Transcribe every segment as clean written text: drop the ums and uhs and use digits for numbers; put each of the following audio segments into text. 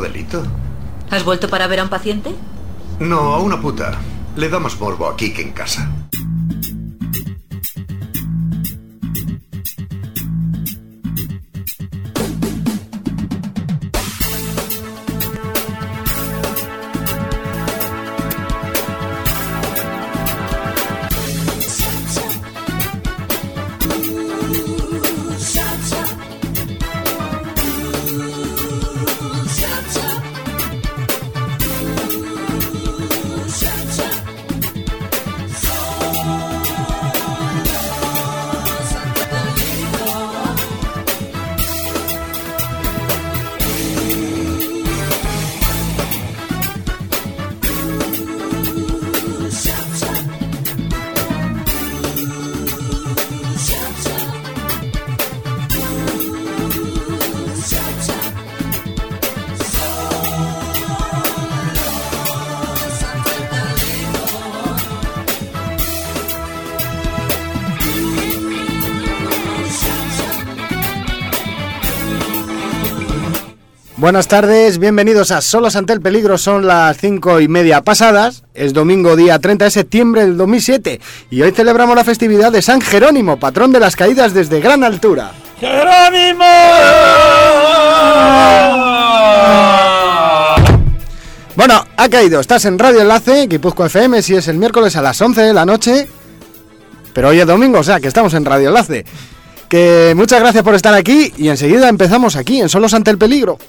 delito. ¿Has vuelto para ver a un paciente? No, a una puta. Le damos morbo aquí que en casa. Buenas tardes, bienvenidos a Solos ante el Peligro, son las 5:30 pasadas, es domingo día 30 de septiembre del 2007 y hoy celebramos la festividad de San Jerónimo, patrón de las caídas desde gran altura. ¡Jerónimo! Bueno, ha caído, estás en Radio Enlace, Guipúzcoa FM, si es el miércoles a las 11 de la noche, pero hoy es domingo, o sea que estamos en Radio Enlace. Que muchas gracias por estar aquí y enseguida empezamos aquí en Solos ante el Peligro.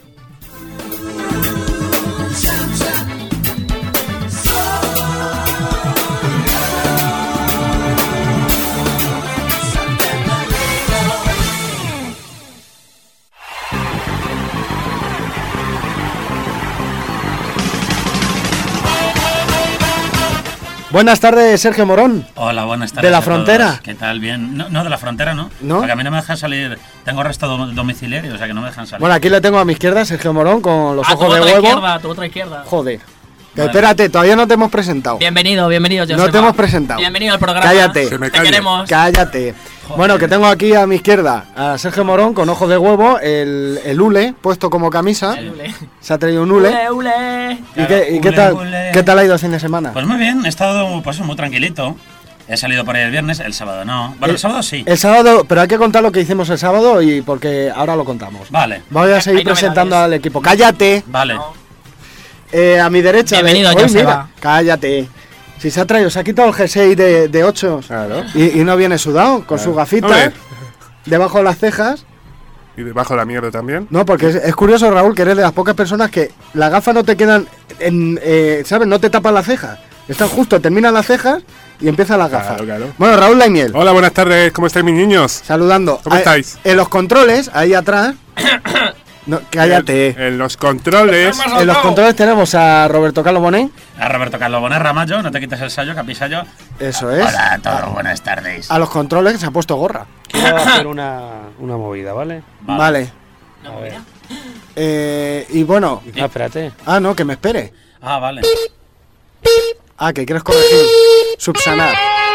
Buenas tardes, Sergio Morón. Hola, buenas tardes. ¿De la frontera? Todos. ¿Qué tal? Bien. No, de la frontera no. ¿No? Porque a mí no me dejan salir. Tengo arresto domiciliario, o sea que no me dejan salir. Bueno, aquí le tengo a mi izquierda, Sergio Morón, con los ojos de huevo. Tu otra izquierda. Joder. Vale. Espérate, todavía no te hemos presentado. Bienvenido, Joseba. No te hemos presentado. Bienvenido al programa. Cállate. Te queremos. Cállate. Joder. Bueno, que tengo aquí a mi izquierda a Sergio Morón con ojos de huevo, el hule puesto como camisa. El hule. Se ha traído un hule. Hule. ¿Y qué tal ha ido el fin de semana? Pues muy bien, he estado pues muy tranquilito. He salido por ahí el viernes, el sábado no. Bueno, el sábado sí. El sábado, pero hay que contar lo que hicimos el sábado y porque ahora lo contamos. Vale. Voy a seguir presentando al equipo. ¡Cállate! Vale. No. A mi derecha. Bienvenido, mira, cállate. Si se ha traído, se ha quitado el jersey de 8 Claro. y no viene sudado, con sus gafitas debajo de las cejas. ¿Y debajo de la mierda también? No, porque es curioso, Raúl, que eres de las pocas personas que las gafas no te quedan, ¿sabes? No te tapan las cejas. Están justo, terminan las cejas y empiezan las gafas. Claro. Bueno, Raúl Laimiel. Hola, buenas tardes, ¿cómo estáis mis niños? Saludando. ¿Cómo estáis? En los controles, ahí atrás. No, cállate. En los controles. En los controles tenemos a Roberto Carlos Bonet. A Roberto Carlos Bonet Ramallo, no te quites el sallo, capisallo. Eso es. Hola a todos, buenas tardes. A los controles se ha puesto gorra. Quiero hacer una movida, ¿vale? Vale. A ver. Y bueno. Ah, espérate. Ah, no, que me espere. Ah, vale. Ah, que quieres corregir. Subsanar.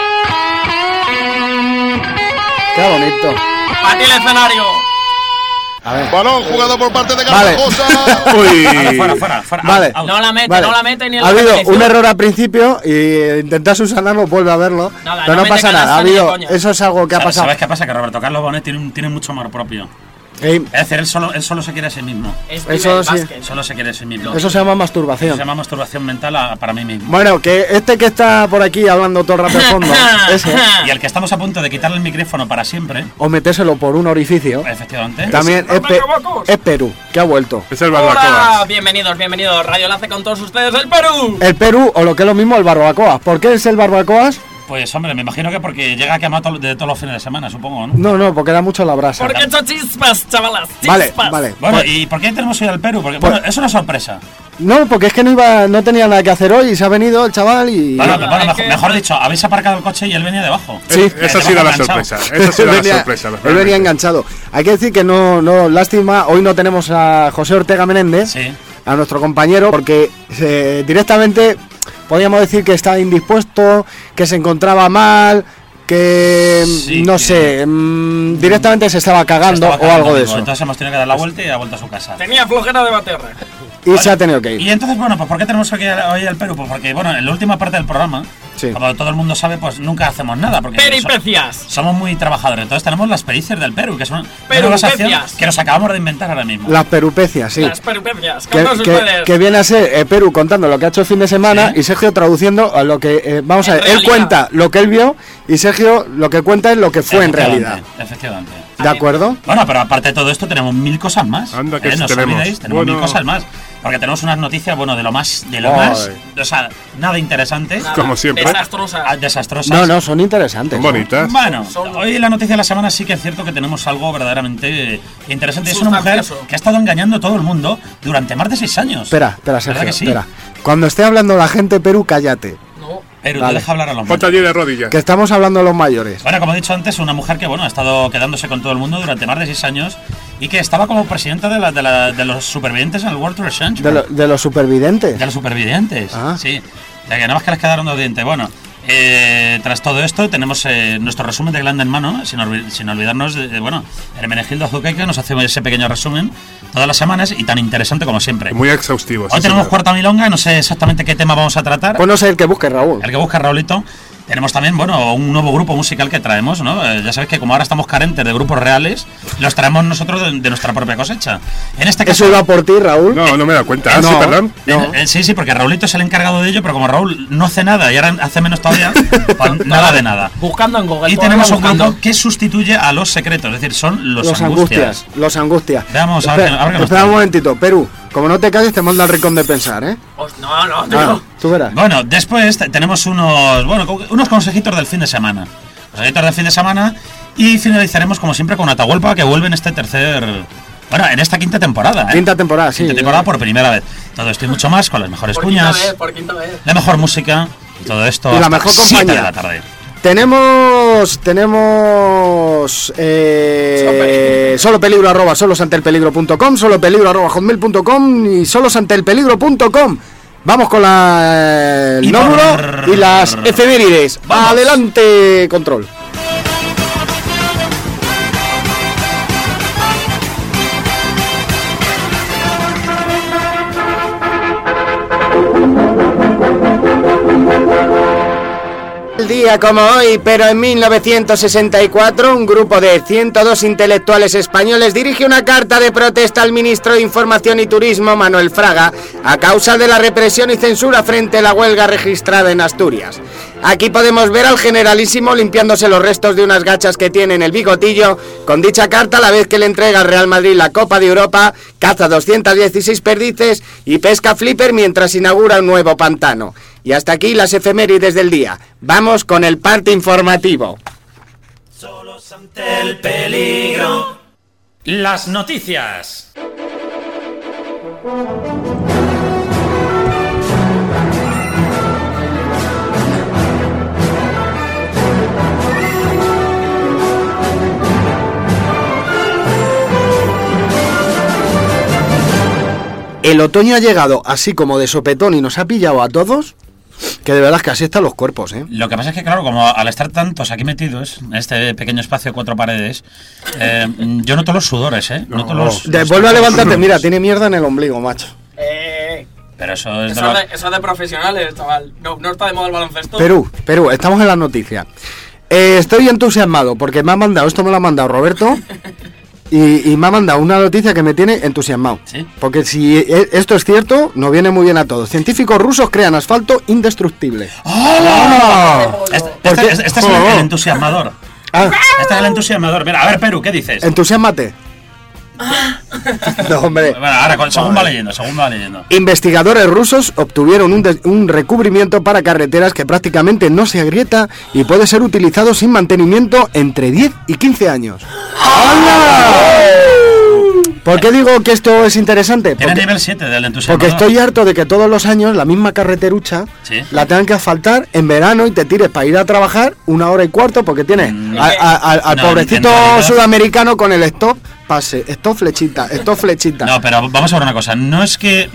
Qué bonito. ¡Para ti el escenario! A ver. Balón jugado por parte de Vale. Garbajosa. Uy. Fuera. Vale. Out. No la mete, Vale. no la mete ni el Ha habido repetición. un error al principio y intentar subsanarlo, vuelve a verlo. Nada, pero no no mete pasa nada. canasta Ha ni de habido. coña. Eso es algo que ha pasado. ¿Sabes qué pasa? Que Roberto Carlos Bonet tiene mucho amor propio. Sí, Es decir, él solo se quiere a sí mismo. Es Eso nivel sí. básquet. Solo se quiere a sí mismo. eso se llama Se masturbación. llama masturbación mental para mí mismo. Bueno, que este que está por aquí hablando todo el rato de fondo, ese, Y al que estamos a punto de quitarle el micrófono para siempre, o metérselo por un orificio, efectivamente. también es Perú, que ha vuelto. Es el Hola, barbacoa. bienvenidos. Radio Enlace con todos ustedes del Perú. El Perú, o lo que es lo mismo, el barbacoa. ¿Por qué es el barbacoas? Pues hombre, me imagino que porque llega quemado de todos los fines de semana, supongo, ¿no? No, porque da mucho la brasa. Porque he hecho chispas, chavalas. Vale, Chispas. vale. Bueno, ¿y por qué tenemos hoy al Perú? Porque bueno, es una sorpresa. No, porque es que no tenía nada que hacer hoy y se ha venido el chaval y... Bueno, es que- mejor dicho, habéis aparcado el coche y él venía debajo. Sí. Esa ha sido la sorpresa. Esa ha sido la sorpresa. Él venía enganchado. Hay que decir que no, lástima, hoy no tenemos a José Ortega Menéndez, Sí. a nuestro compañero, porque directamente podíamos decir que estaba indispuesto, que se encontraba mal, que Sí, no que- sé, directamente se estaba cagando Estaba o algo cagando de vivo. eso. Entonces hemos tenido que dar la vuelta y ha vuelto a su casa. Tenía flojera de bater. Y se ha tenido que Y ir. entonces, bueno, pues ¿por qué tenemos aquí hoy el Perú? Pues porque, bueno, en la última parte del programa, Sí. como todo el mundo sabe, pues nunca hacemos nada. Porque Peripecias. somos muy trabajadores. Entonces tenemos las pericias del Perú, que son una Perupecias. sección que nos acabamos de inventar ahora mismo. Las perupecias, sí. Las peripecias. Que, Con todos que- ustedes. que viene a ser Perú contando lo que ha hecho el fin de semana Sí. y Sergio traduciendo a lo que... vamos a En ver, él realidad. cuenta lo que él vio y Sergio lo que cuenta es lo que fue en realidad. Efectivamente. ¿De acuerdo? Bueno, pero aparte de todo esto tenemos 1000 cosas más. Anda, que sí no os tenemos. olvidéis, tenemos Bueno. 1000 cosas más. Porque tenemos unas noticias, bueno, de lo más, Ay. o sea, nada interesante. Nada, como siempre. Desastrosa. Desastrosas. No, son interesantes. Son bonitas. Bueno, Son- hoy en la noticia de la semana sí que es cierto que tenemos algo verdaderamente interesante. Es una mujer Sustancioso. que ha estado engañando a todo el mundo durante más de 6 años. Espera, ¿Verdad Sergio, que sí? espera. Cuando esté hablando la gente Perú, cállate. No. Pero Vale. te deja hablar a los Ponte mayores. allí de rodillas. Que estamos hablando de los mayores. Bueno, como he dicho antes, una mujer que bueno ha estado quedándose con todo el mundo durante más de 6 años y que estaba como presidenta de los supervivientes en el World Trade Center. De los supervidentes. De los supervivientes, Ah. sí. De que nada más que les quedaron dos dientes. Bueno, tras todo esto tenemos nuestro resumen de Glanda en mano, sin olvidarnos de bueno, Hermenegildo Azukaica nos hace ese pequeño resumen todas las semanas y tan interesante como siempre. Muy exhaustivo. Hoy sí, tenemos señor. cuarta milonga, no sé exactamente qué tema vamos a tratar. Pues no sé el que busque, Raúl. El que busca Raulito. Tenemos también, bueno, un nuevo grupo musical que traemos, ¿no? Ya sabéis que como ahora estamos carentes de grupos reales, los traemos nosotros de nuestra propia cosecha. En este caso... Eso iba por ti, Raúl. No, no me da cuenta. Ah, No. sí, perdón. No. Sí, porque Raulito es el encargado de ello, pero como Raúl no hace nada y ahora hace menos todavía, pues nada de nada. Buscando en Google. Y todavía tenemos un buscando. grupo que sustituye a Los Secretos, es decir, son los Angustias. Los angustias. Veamos, a ver qué nos Espera un trae. momentito, Perú. Como no te calles, te manda al rincón de pensar, ¿eh? No, no, Ah, tío. tú verás. Bueno, después tenemos unos consejitos del fin de semana. Consejitos del fin de semana y finalizaremos como siempre con Atahualpa, que vuelve en este bueno, en esta quinta temporada. ¿eh? Quinta temporada, sí. Quinta temporada por primera vez. Todo esto y mucho más con las mejores Por quinta cuñas, vez, por quinta vez. la mejor música y todo esto Y la hasta mejor las 7 compañía. de la tarde. Tenemos solopeligro @solosantelpeligro.com, solopeligro @hotmail.com y solosantelpeligro.com. Vamos con el Y nódulo y las efemérides. Vamos. Adelante, control. El día como hoy, pero en 1964, un grupo de 102 intelectuales españoles dirige una carta de protesta al ministro de Información y Turismo, Manuel Fraga, a causa de la represión y censura frente a la huelga registrada en Asturias. Aquí podemos ver al generalísimo limpiándose los restos de unas gachas que tiene en el bigotillo. Con dicha carta, a la vez que le entrega al Real Madrid la Copa de Europa, caza 216 perdices y pesca flipper mientras inaugura un nuevo pantano. Y hasta aquí las efemérides del día. Vamos con el parte informativo. Solos ante el peligro. Las noticias. El otoño ha llegado así como de sopetón y nos ha pillado a todos, que de verdad es que así están los cuerpos, ¿eh? Lo que pasa es que, claro, como al estar tantos aquí metidos en este pequeño espacio de 4 paredes, yo noto los sudores, ¿eh? Noto los Vuelve a levantarte, mira, tiene mierda en el ombligo, macho. Pero eso es Eso de profesionales, chaval. No está de moda el baloncesto. Perú, estamos en las noticias. Estoy entusiasmado porque me ha mandado, esto me lo ha mandado Roberto, y me ha mandado una noticia que me tiene entusiasmado. ¿Sí? Porque si esto es cierto, nos viene muy bien a todos. Científicos rusos crean asfalto indestructible. Este es el entusiasmador. Ah, Este es el entusiasmador. Mira, a ver, Perú, ¿qué dices? entusiasmate. No, hombre. Bueno, ahora, según va leyendo. Investigadores rusos obtuvieron un recubrimiento para carreteras que prácticamente no se agrieta y puede ser utilizado sin mantenimiento entre 10 y 15 años. ¡Hala! ¿Por qué digo que esto es interesante? Tiene Porque, nivel 7 del entusiasmador. porque estoy harto de que todos los años la misma carreterucha Sí. la tengan que asfaltar en verano y te tires para ir a trabajar 1 hora y cuarto porque tienes al No, pobrecito en realidad- sudamericano con el stop, pase, stop flechita. No, pero vamos a ver una cosa. No es que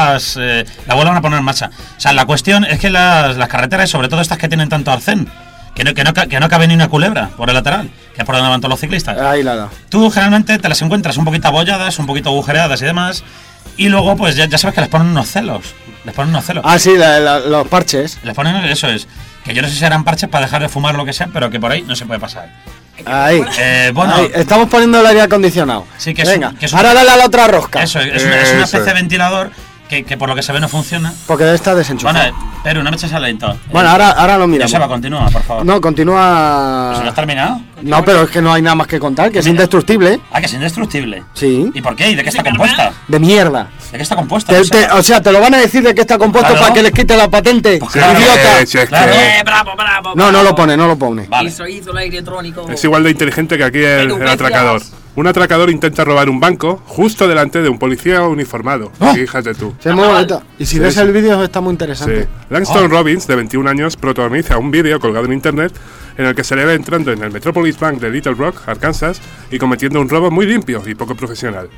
la vuelvan a poner en marcha. O sea, la cuestión es que las carreteras, sobre todo estas que tienen tanto arcén, que no cabe ni una culebra por el lateral, que es por donde van todos los ciclistas. Ahí la da. Tú generalmente te las encuentras un poquito abolladas, un poquito agujereadas y demás, y luego pues ya sabes que les ponen unos celos. Ah, sí, los parches. Les ponen, eso es, que yo no sé si eran parches para dejar de fumar o lo que sea, pero que por ahí no se puede pasar. Ahí. Bueno, ahí. Estamos poniendo el aire acondicionado. Sí, que venga, es ahora dale a la otra rosca. Eso es una especie de ventilador que por lo que se ve no funciona. Porque está desenchufado. Bueno, pero una mecha lento. Bueno, ahora lo miramos. Joseba, continúa, por favor. No, continúa. ¿Pues no has terminado? No, pero es que no hay nada más que contar, que es indestructible. Ah, que es indestructible. Sí. ¿Y por qué? ¿Y de qué está compuesta? De mierda. ¿De qué está compuesta? O sea, te lo van a decir de qué está compuesto para que les quite la patente. Pues claro, idiota. Claro. Bravo. No lo pone. Vale. Hizo el aire trónico. Es igual de inteligente que aquí el atracador. Un atracador intenta robar un banco justo delante de un policía uniformado. Fíjate tú. Sí, muy bonito. Y si ves el vídeo está muy interesante. Sí. Langston Robbins, de 21 años, protagoniza un vídeo colgado en internet en el que se le ve entrando en el Metropolis Bank de Little Rock, Arkansas, y cometiendo un robo muy limpio y poco profesional.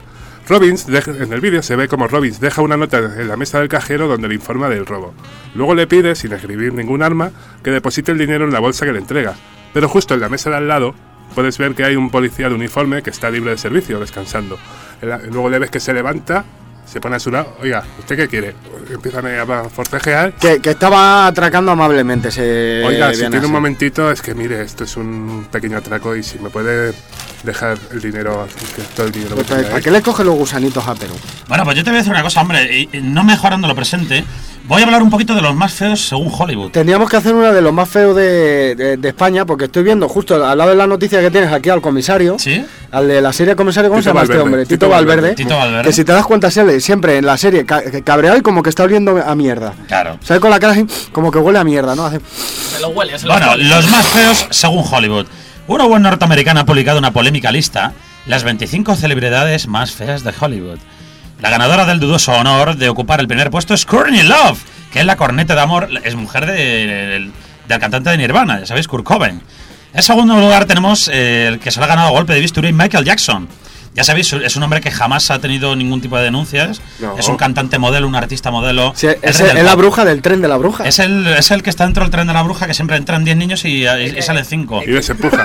En el vídeo se ve como Robbins deja una nota en la mesa del cajero donde le informa del robo. Luego le pide, sin escribir ningún arma, que deposite el dinero en la bolsa que le entrega. Pero justo en la mesa de al lado puedes ver que hay un policía de uniforme que está libre de servicio, descansando. Luego le ves que se levanta, se pone a su lado. Oiga, ¿usted qué quiere? Empiezan a forcejear. Que estaba atracando amablemente. Oiga, si tiene un momentito, es que mire, esto es un pequeño atraco y si me puede dejar el dinero, todo el dinero. ¿Para qué le coge los gusanitos a Perú? Bueno, pues yo te voy a decir una cosa, hombre, y no mejorando lo presente, voy a hablar un poquito de los más feos según Hollywood. Tendríamos que hacer una de los más feos de España, porque estoy viendo justo al lado de la noticia que tienes aquí al comisario. ¿Sí? Al de la serie comisario, ¿cómo se llama este hombre? Tito Valverde. Tito Valverde. Que si te das cuenta, sale siempre en la serie cabreado y como que está oliendo a mierda. Claro. Sale con la cara así, como que huele a mierda, ¿no? Se lo huele, Bueno, los más feos según Hollywood. Una web norteamericana ha publicado una polémica lista, las 25 celebridades más feas de Hollywood. La ganadora del dudoso honor de ocupar el primer puesto es Courtney Love, que es la corneta de amor, es mujer del cantante de Nirvana, ya sabéis, Kurt Cobain. En segundo lugar tenemos el que se lo ha ganado a golpe de bisturí, Michael Jackson. Ya sabéis, es un hombre que jamás ha tenido ningún tipo de denuncias. No. Es un cantante modelo, un artista modelo. Sí, es la bruja del tren de la bruja. Es el que está dentro del tren de la bruja, que siempre entran 10 niños y salen 5. Y les empuja.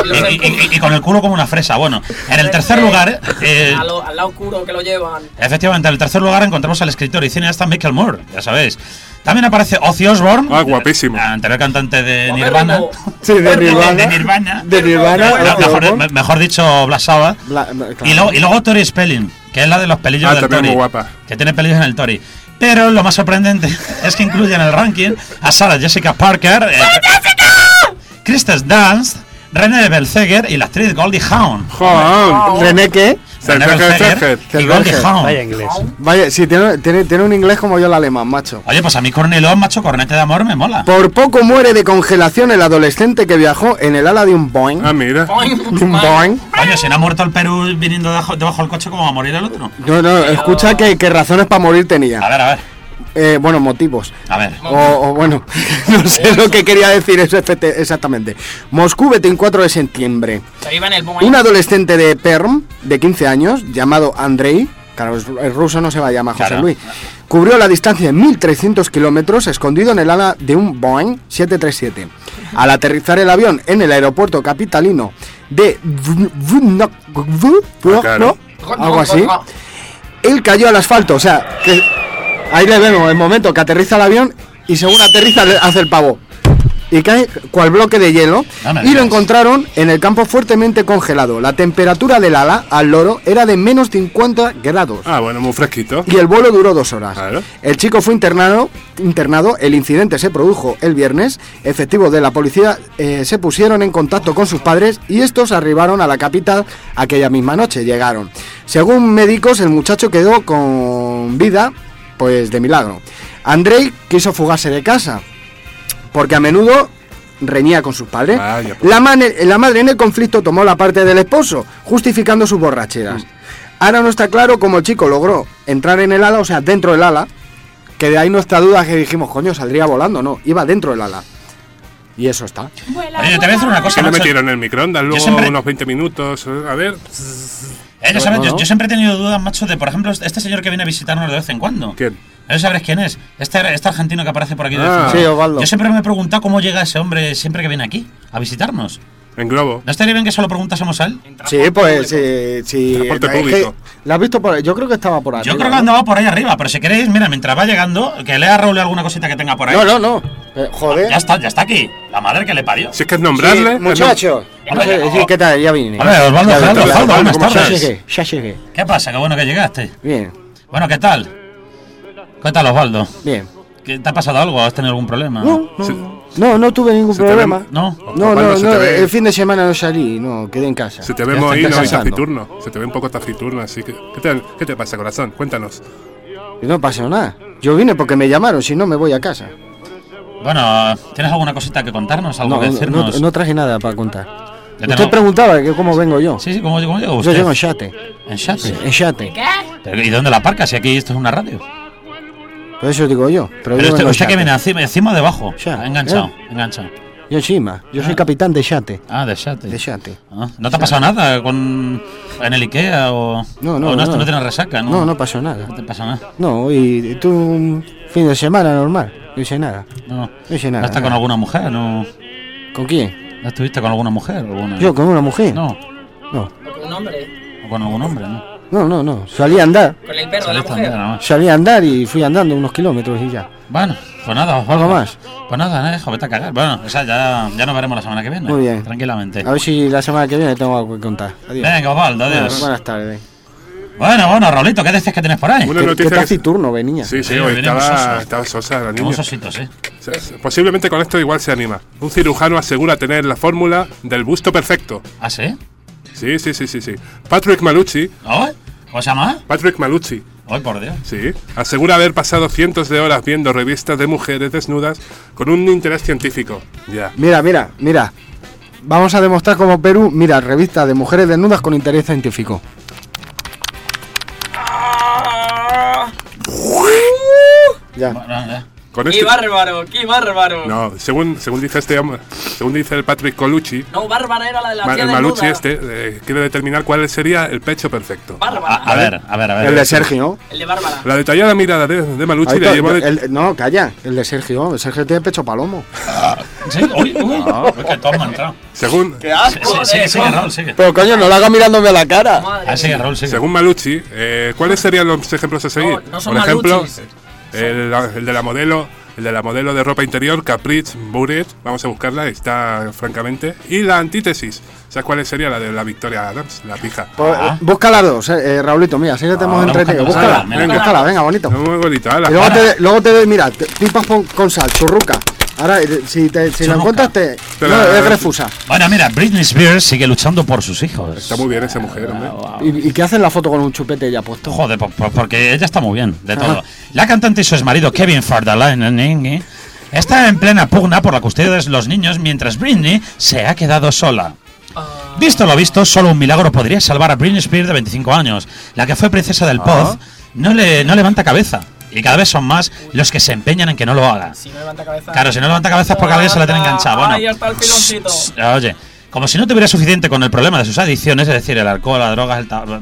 Y con el culo como una fresa. Bueno, en el tercer lugar... al lado oscuro que lo llevan. Efectivamente, en el tercer lugar encontramos al escritor y cineasta Michael Moore, ya sabéis. También aparece Ozzy Osbourne. Ah, guapísimo. Anterior cantante de Nirvana. Sí, de Nirvana. De Nirvana. Mejor dicho, Black Sabbath. Claro. Y luego Tori Spelling, que es la de los pelillos del Tori. Muy guapa. Que tiene pelillos en el Tori. Pero lo más sorprendente es que incluye en el ranking a Sarah Jessica Parker, Kristen Dunst, René Zellweger y la actriz Goldie Hawn. ¿René qué? Zellweger y Goldie Hawn. Vaya inglés. Vaya, sí, tiene un inglés como yo el alemán, macho. Oye, pues a mí Courtney Love, macho, cornete de amor, me mola. Por poco muere de congelación el adolescente que viajó en el ala de un Boeing. Ah, mira. Un Boeing. Coño, si no ha muerto el Perú viniendo debajo del coche, ¿cómo va a morir el otro? No, escucha qué razones para morir tenía. A ver. Bueno, motivos. A ver. O bueno, no sé lo que quería decir eso exactamente. Moscú, 24 de septiembre. Se iba en el Boeing. Un adolescente de Perm, de 15 años, llamado Andrei, claro, el ruso no se va a llamar José Luis, cubrió la distancia de 1.300 kilómetros escondido en el ala de un Boeing 737. Al aterrizar el avión en el aeropuerto capitalino de algo así, él cayó al asfalto, o sea, que ahí le vemos el momento que aterriza el avión y según aterriza hace el pavo. Y cae cual bloque de hielo. Y lo encontraron en el campo fuertemente congelado. La temperatura del ala al loro era de menos 50 grados. Ah, bueno, muy fresquito. Y el vuelo duró 2 horas. Claro. El chico fue internado. El incidente se produjo el viernes. Efectivos de la policía se pusieron en contacto con sus padres y estos arribaron a la capital aquella misma noche. Llegaron. Según médicos, el muchacho quedó con vida, pues de milagro. Andrei quiso fugarse de casa porque a menudo reñía con sus padres. Vaya, pues. La madre en el conflicto tomó la parte del esposo, justificando sus borracheras. Ahora no está claro cómo el chico logró entrar en el ala, o sea, dentro del ala, que de ahí nuestra duda que dijimos, coño, saldría volando, no, iba dentro del ala. Y eso está. Oye, te voy a decir una cosa. Que le macho. metieron en el microondas, luego siempre- unos 20 minutos. A ver. Ya sabes, Bueno. yo siempre he tenido dudas, macho, de, por ejemplo, este señor que viene a visitarnos de vez en cuando. ¿Quién? ¿No sabréis quién es? Este argentino que aparece por aquí de vez en Ah. cuando. Sí, Osvaldo. Yo siempre me he preguntado cómo llega ese hombre siempre que viene aquí a visitarnos. En globo. ¿No estaría bien que solo preguntásemos a él? Sí, pues sí. Transporte es que público. ¿La has visto por ahí? Yo creo que estaba por ahí. Yo creo que andaba por ahí arriba, pero si queréis, mira, mientras va llegando, que lea a Raúl alguna cosita que tenga por ahí. No. Joder. Ya está aquí. La madre que le parió. Si es que es nombrarle. Sí, muchachos. Hombre, Sí, ¿qué tal? Ya vine. A ver, Osvaldo, Ya Gerardo, vine. Osvaldo, buenas Ya tardes. ya llegué. ¿Qué pasa? Qué bueno que llegaste. Bien, Bueno, ¿qué tal? ¿Qué tal, Osvaldo? bien. ¿Te ha pasado algo? ¿Has tenido algún problema? No tuve ningún Se te problema. ve- ¿No? Osvaldo, se te ve- El fin de semana no salí, no, quedé en casa. Se te ve Ya mohino está y descansando. taciturno. Se te ve un poco taciturno, así que. ¿Qué te pasa, corazón? Cuéntanos. Y no pasó nada. Yo vine porque me llamaron, si no me voy a casa. Bueno, ¿tienes alguna cosita que contarnos? ¿Algo No, que decirnos? no traje nada para contar. Yo Usted tengo- preguntaba que cómo vengo yo. Sí, ¿cómo llegó Yo usted? llego en yate. ¿En Shate? En yate. Pero, ¿y dónde la aparca? Si aquí esto es una radio. Por eso digo yo. Pero yo Pero vengo en usted que yate. viene encima o debajo. Ya, Enganchado, ¿eh? enganchado. Yo encima. Yo soy capitán de yate. Ah, de Shate. De yate. Ah, ¿no te ha pasado nada en el Ikea o No, o no no. tienes resaca? No pasó nada. No te pasa nada. No, y tú un fin de semana normal. No hice nada. No. No hice nada. ¿No estás con nada. alguna mujer? ¿No? ¿Con quién? ¿No estuviste con alguna mujer? ¿Alguna? ¿Yo con una mujer? No. No. Un hombre. ¿O con algún hombre? No. No. Salí a andar. Con el perro de la Saliste a andar, mujer. nada más. Salí a andar y fui andando unos kilómetros y ya. Bueno, pues nada, ¿Algo más? Pues nada, hijo, vete a cagar. Bueno, o sea, ya nos veremos la semana que viene. Muy bien. Tranquilamente. A ver si la semana que viene tengo algo que contar. Adiós. Venga, Osvaldo, adiós. Buenas tardes. Bueno, Raulito, ¿qué decís que tienes por ahí? Una ¿Qué noticia que. taciturno venía? Sí, Sí, hoy venimos sosos. estaba sosa la niña. Somos ositos, ¿eh? O sea, posiblemente con esto igual se anima. Un cirujano asegura tener la fórmula del busto perfecto. ¿Ah, sí? Sí. Patrick Malucci, ¿Oh? ¿Cómo se llama? Malucci, ¡Ay, por Dios! sí, asegura haber pasado cientos de horas viendo revistas de mujeres desnudas con un interés científico. Ya. Mira. Vamos a demostrar como Perú, mira, revista de mujeres desnudas con interés científico. Ya. Bueno, ya. Con ¡Qué este. bárbaro! ¡Qué bárbaro! No, según dice este hombre, según dice el Patrick Colucci, No, bárbara era la de la tía el desnuda. Malucci quiere determinar cuál sería el pecho perfecto. Bárbara. A ver. El de Sergio. El de Bárbara. La detallada mirada de Malucci Ahí le está, llevó de... no, calla. El de Sergio. El Sergio tiene pecho palomo. ¿Sí? Uy, es que todos me han entrado. Según, Sigue, Raúl, sigue. Pero coño, no lo haga mirándome a la cara. Madre Ah, sigue, mía. Raúl, sigue. según Malucci, ¿cuáles serían los ejemplos a seguir? No son Por ejemplo, Maluchis. el de la modelo de ropa interior, Caprice Bouret, vamos a buscarla, está francamente. Y la antítesis, ¿sabes cuál sería? La de la Victoria Adams, la pija. Pues, busca las dos, Raulito, mira, así que te hemos ahora entretenido. buscando, Búscala, venga. búscala, venga, bonito. Muy bonita, Y luego te doy, mira, pipas con sal, churruca. Ahora, si lo Churruca. encuentras, Pero- no, es refusa. Bueno, mira, Britney Spears sigue luchando por sus hijos. Está muy bien esa mujer, hombre. ¿Y qué hacen la foto con un chupete ya puesto? Joder, porque ella está muy bien, de todo. La cantante y su exmarido Kevin Federline está en plena pugna por la custodia de los niños mientras Britney se ha quedado sola. Visto lo visto, solo un milagro podría salvar a Britney Spears de 25 años. La que fue princesa del pop no levanta cabeza. Y cada vez son más los que se empeñan en que no lo haga. Si no levanta cabeza. Claro, si no levanta cabeza es porque alguien se la tiene enganchada. Bueno, Ahí está el filoncito. Oye, como si no tuviera suficiente con el problema de sus adicciones, es decir, el alcohol, las drogas,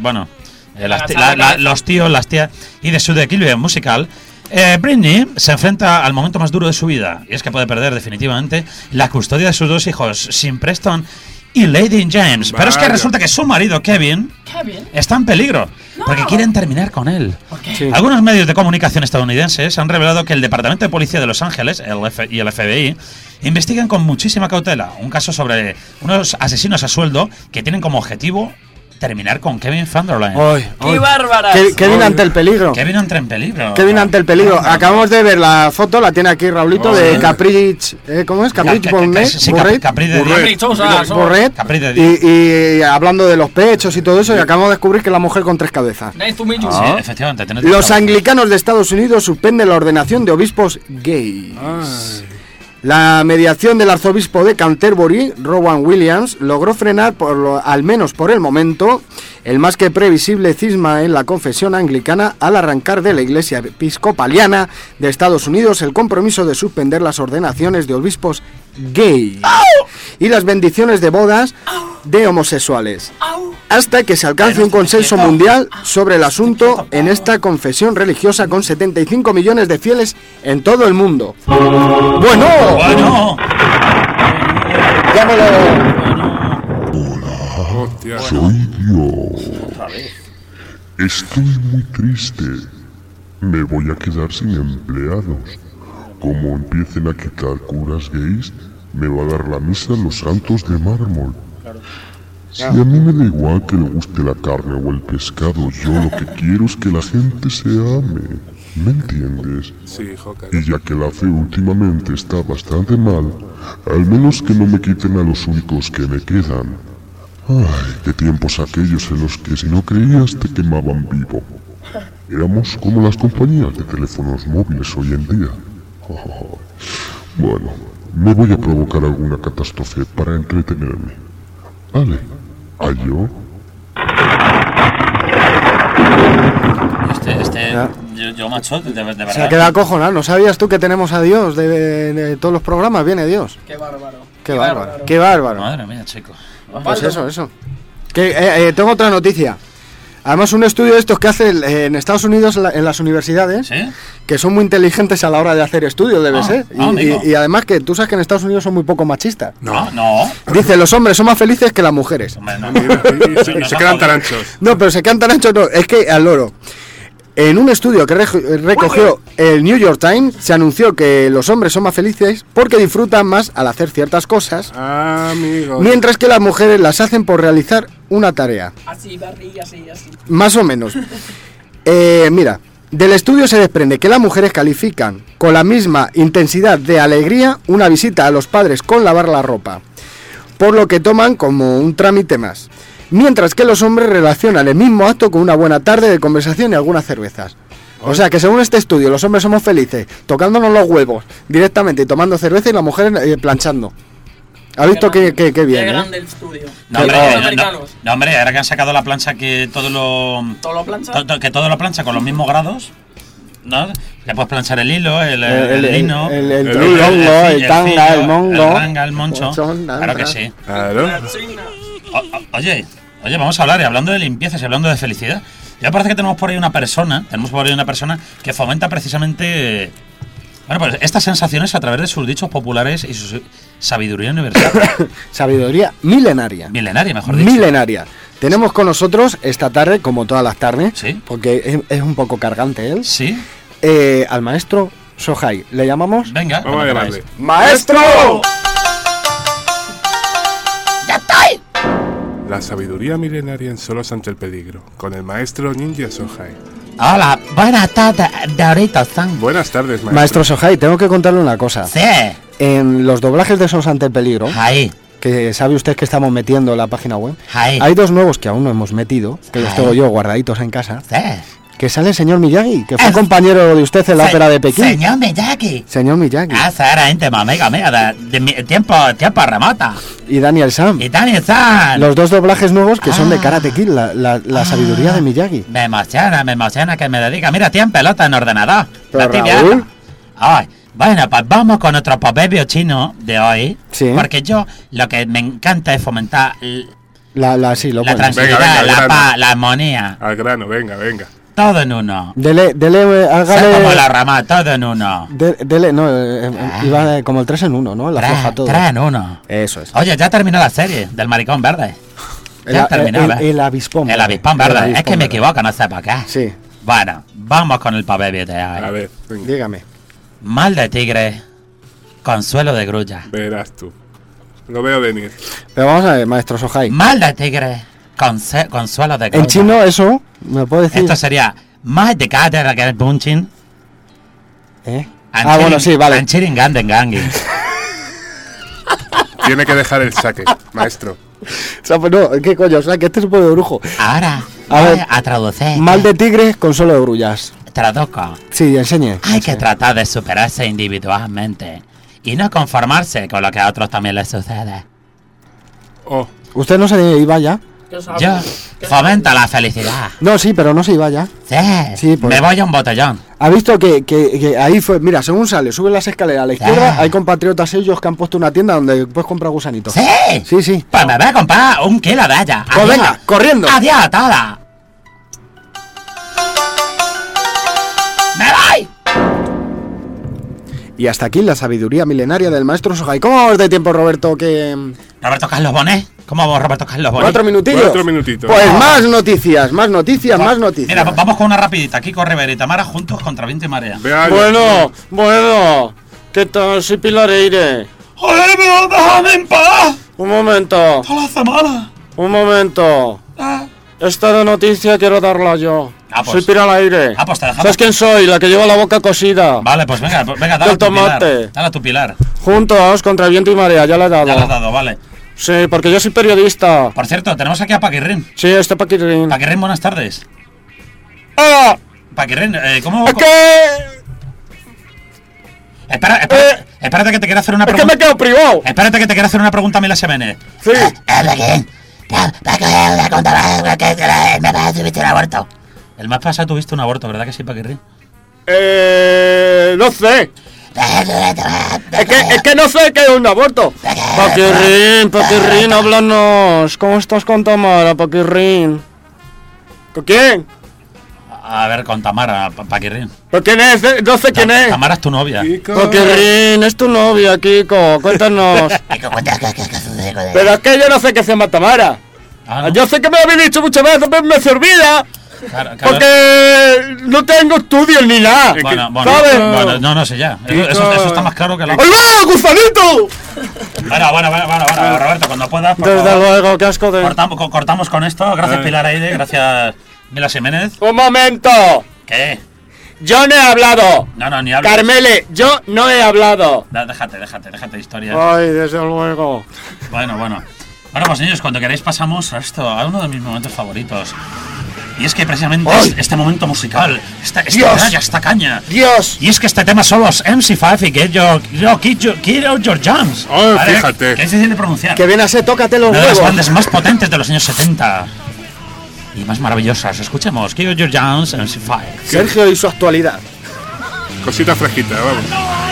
los tíos, las tías, y de su declive musical, Britney se enfrenta al momento más duro de su vida, y es que puede perder definitivamente la custodia de sus dos hijos, Sin Preston y Lady James. Pero es que Vaya. resulta que su marido, Kevin, Kevin. está en peligro, porque quieren terminar con él. Sí. Algunos medios de comunicación estadounidenses han revelado que el Departamento de Policía de Los Ángeles y el FBI investigan con muchísima cautela un caso sobre unos asesinos a sueldo que tienen como objetivo terminar con Kevin Federline. ¡Qué bárbaras! Kevin ante el peligro. Kevin entra en peligro. Kevin ante el peligro. Acabamos de ver la foto, la tiene aquí Raulito, de Caprice. ¿Cómo es? Caprice Bonnet. Sí, Burret. Capri de Burret. Caprichosa, son. Burret. Capri de Dios. Y hablando de los pechos y todo eso, y acabamos de descubrir que es la mujer con 3 cabezas. Nice to meet you. Sí, efectivamente. Los anglicanos de Estados Unidos suspenden la ordenación de obispos gay. La mediación del arzobispo de Canterbury, Rowan Williams, logró frenar, al menos por el momento, el más que previsible cisma en la confesión anglicana al arrancar de la Iglesia Episcopaliana de Estados Unidos el compromiso de suspender las ordenaciones de obispos gays y las bendiciones de bodas de homosexuales, hasta que se alcance un consenso mundial sobre el asunto en esta confesión religiosa con 75 millones de fieles en todo el mundo. ¡Bueno! ¡Llámalo! Hostia. Soy Dios. Estoy muy triste. Me voy a quedar sin empleados. Como empiecen a quitar curas gays, me va a dar la misa los santos de mármol. Si a mí me da igual que le guste la carne o el pescado, yo lo que quiero es que la gente se ame. ¿Me entiendes? Sí, hijo, claro. Y ya que la fe últimamente está bastante mal, al menos que no me quiten a los únicos que me quedan. Ay, qué tiempos aquellos en los que si no creías te quemaban vivo. Éramos como las compañías de teléfonos móviles hoy en día. Bueno, me voy a provocar alguna catástrofe para entretenerme. Vale, ¿yo? Yo macho, de verdad. Se ha quedado acojonado. ¿No sabías tú que tenemos a Dios de todos los programas? Viene Dios. Qué bárbaro. Qué bárbaro. Madre mía, chico. Pues eso. Tengo otra noticia. Además, un estudio de estos que hacen en Estados Unidos en las universidades, ¿sí? Que son muy inteligentes a la hora de hacer estudios, debe ser. Y además que tú sabes que en Estados Unidos son muy poco machistas. No. Dice, los hombres son más felices que las mujeres. Hombre, no. Y se quedan tan anchos. No, pero se quedan tan anchos, no. Es que al loro. En un estudio que recogió el New York Times, se anunció que los hombres son más felices porque disfrutan más al hacer ciertas cosas, mientras que las mujeres las hacen por realizar una tarea. Así. Más o menos. Mira, del estudio se desprende que las mujeres califican con la misma intensidad de alegría una visita a los padres con lavar la ropa, por lo que toman como un trámite más. Mientras que los hombres relacionan el mismo acto con una buena tarde de conversación y algunas cervezas. O sea que según este estudio, los hombres somos felices tocándonos los huevos directamente y tomando cerveza y las mujeres planchando. ¿Has visto qué bien? Qué grande el estudio. No, hombre, ahora que han sacado la plancha que todo lo plancha con los mismos grados, ¿no? Le puedes planchar el hilo, el lino, el tongo, el tanga, el mongo, el ranga, el moncho. Claro que sí. Claro. Oye, vamos a hablar, y hablando de limpiezas y hablando de felicidad, ya parece que tenemos por ahí una persona que fomenta precisamente, pues estas sensaciones a través de sus dichos populares y su sabiduría universal. Sabiduría milenaria. Milenaria, mejor dicho. Milenaria. Tenemos con nosotros esta tarde, como todas las tardes, ¿sí? Porque es un poco cargante él. Sí. Al maestro Sohai. ¿Le llamamos? Venga, vamos a llamarle. ¡Maestro! ¡Ya estoy! La sabiduría milenaria en Solos ante el peligro, con el maestro Ninja Sohai. Hola, buenas tardes, Dorito-san. Buenas tardes, maestro. Maestro Sohai, tengo que contarle una cosa. Sí. En los doblajes de Solos ante el peligro, Ahí. que sabe usted que estamos metiendo en la página web, Ahí. hay dos nuevos que aún no hemos metido, que los tengo yo guardaditos en casa, Sí. que sale el señor Miyagi, que fue compañero de usted en la ópera de Pekín. Señor Miyagi. Señor Miyagi. Esa era íntima amiga mía de mi tiempo remota. Y Daniel Sam. Y Daniel-san. Los dos doblajes nuevos que son de Karate Kid, la sabiduría de Miyagi. Me emociona que me dedica. Mira, tiene pelota en ordenador. Pero La tibia. Raúl. Ay, bueno, pues vamos con nuestro proverbio chino de hoy. Sí. Porque yo lo que me encanta es fomentar Sí, la bueno. tranquilidad, Venga, la grano. paz, la armonía. Al grano, venga. Todo en uno. Dele, Sé como la hágale... rama, todo en uno. Dele, no, iba como el 3 en 1, ¿no? La floja todo. 3 en 1. Eso es. Oye, ya terminó la serie del maricón verde. Ya terminó, ¿ves? El avispón. El avispón verde. El Es avispón que me verde. equivoco, no sé para qué. Sí, Bueno, vamos con el proverbio de hoy. A ver, venga. dígame. Mal de tigre, consuelo de grulla. Verás tú. Lo veo venir. Pero vamos a ver, maestro Sohai. Mal de tigre, consuelo de grulla. En chino eso, ¿me puede decir? Esto sería mal de cadera que es bunchin. ¿Eh? Bueno, sí, vale. Anchirin ganden gangi. Tiene que dejar el saque, maestro. O sea, pues no, ¿qué coño? O sea, que este es un poco de brujo. Ahora, A voy ver, a traducir. Mal de tigre con solo de grullas. Traduzco. Sí, enseñe. Hay que tratar de superarse individualmente y no conformarse con lo que a otros también les sucede. Oh, ¿Usted no se iba ya? Yo fomento la felicidad. No, sí, pero no se iba ya. Sí, pues. me voy a un botellón. Ha visto que ahí fue, mira, según sale, sube las escaleras a la izquierda, hay compatriotas ellos que han puesto una tienda donde puedes comprar gusanitos. Sí. Sí. Pues me voy a comprar 1 kilo de ella. Pues venga, corriendo. Adiós, toda. ¡Me voy! Y hasta aquí la sabiduría milenaria del maestro Sohai. ¿Cómo vamos de tiempo, Roberto? Roberto Carlos Bonet. ¿Cómo vamos, Roberto Carlos Bonet? 4 minutillos. 4 minutitos. Pues más noticias. Más noticias. Mira, vamos con una rapidita. Kiko Rivera y Tamara juntos contra viento y marea. Bueno. ¿Qué tal? Soy Pilareire. ¡Joder, pero déjame en paz! Un momento. ¡Toda la semana! Un momento. Esta de noticia quiero darla yo. Soy Pilareire. Pues te dejamos. ¿Sabes quién soy? La que lleva la boca cosida. Vale, pues venga, dale Del a tu Pilar. tomate. Dale a tu Pilar. Juntos contra el viento y marea, ya la he dado. Ya lo has dado, vale. Sí, porque yo soy periodista. Por cierto, tenemos aquí a Paquirrín. Sí, este Paquirrín. Paquirrín, buenas tardes. ¡Ah! Paquirrín, ¿cómo...? Es que... Espérate que te quiero hacer una Es que pregunta. me quedo privado. Espérate que te quiero hacer una pregunta a Mila Semene. Sí. Me vas a tuviste un aborto. El mes pasado tuviste un aborto, ¿verdad que sí, Paquirrín? No sé. Es que no sé qué es un aborto. Paquirrín, háblanos. ¿Cómo estás con Tamara, Paquirrín? ¿Con quién? A ver, con Tamara, Paquirrín. ¿Pero quién es? No sé quién es. Tamara es tu novia. Paquirrín, es tu novia, Kiko. Cuéntanos. Kiko, cuéntanos qué sucede con él. Pero es que yo no sé qué se llama Tamara. ¿no? Yo sé que me lo habéis dicho muchas veces, pero me se olvida. Claro. Porque no tengo estudios ni nada. Bueno, ¿sabes? no sé ya. Eso está más claro que la... ¡Ahí va, gusanito! Bueno, Roberto, cuando puedas. Desde luego, qué asco de... Cortamos con esto. Gracias, Pilar Aide. Gracias, Mila Jiménez. ¡Un momento! ¿Qué? Yo no he hablado. No, ni hablas. Carmele, yo no he hablado. Déjate de historias. Ay, desde luego. Bueno, pues niños, cuando queráis pasamos a uno de mis momentos favoritos. Y es que precisamente este momento musical, esta caña. Dios. Y es que este tema son los MC5 y Get Out Your Jams. ¿Vale? Fíjate. Que es difícil de pronunciar. Que viene a ser tócate los Una de las huevos. bandas más potentes de los años 70. Y más maravillosas. Escuchemos Get Out Your Jams, MC5. Sergio y su actualidad. Cosita fresquita, vamos.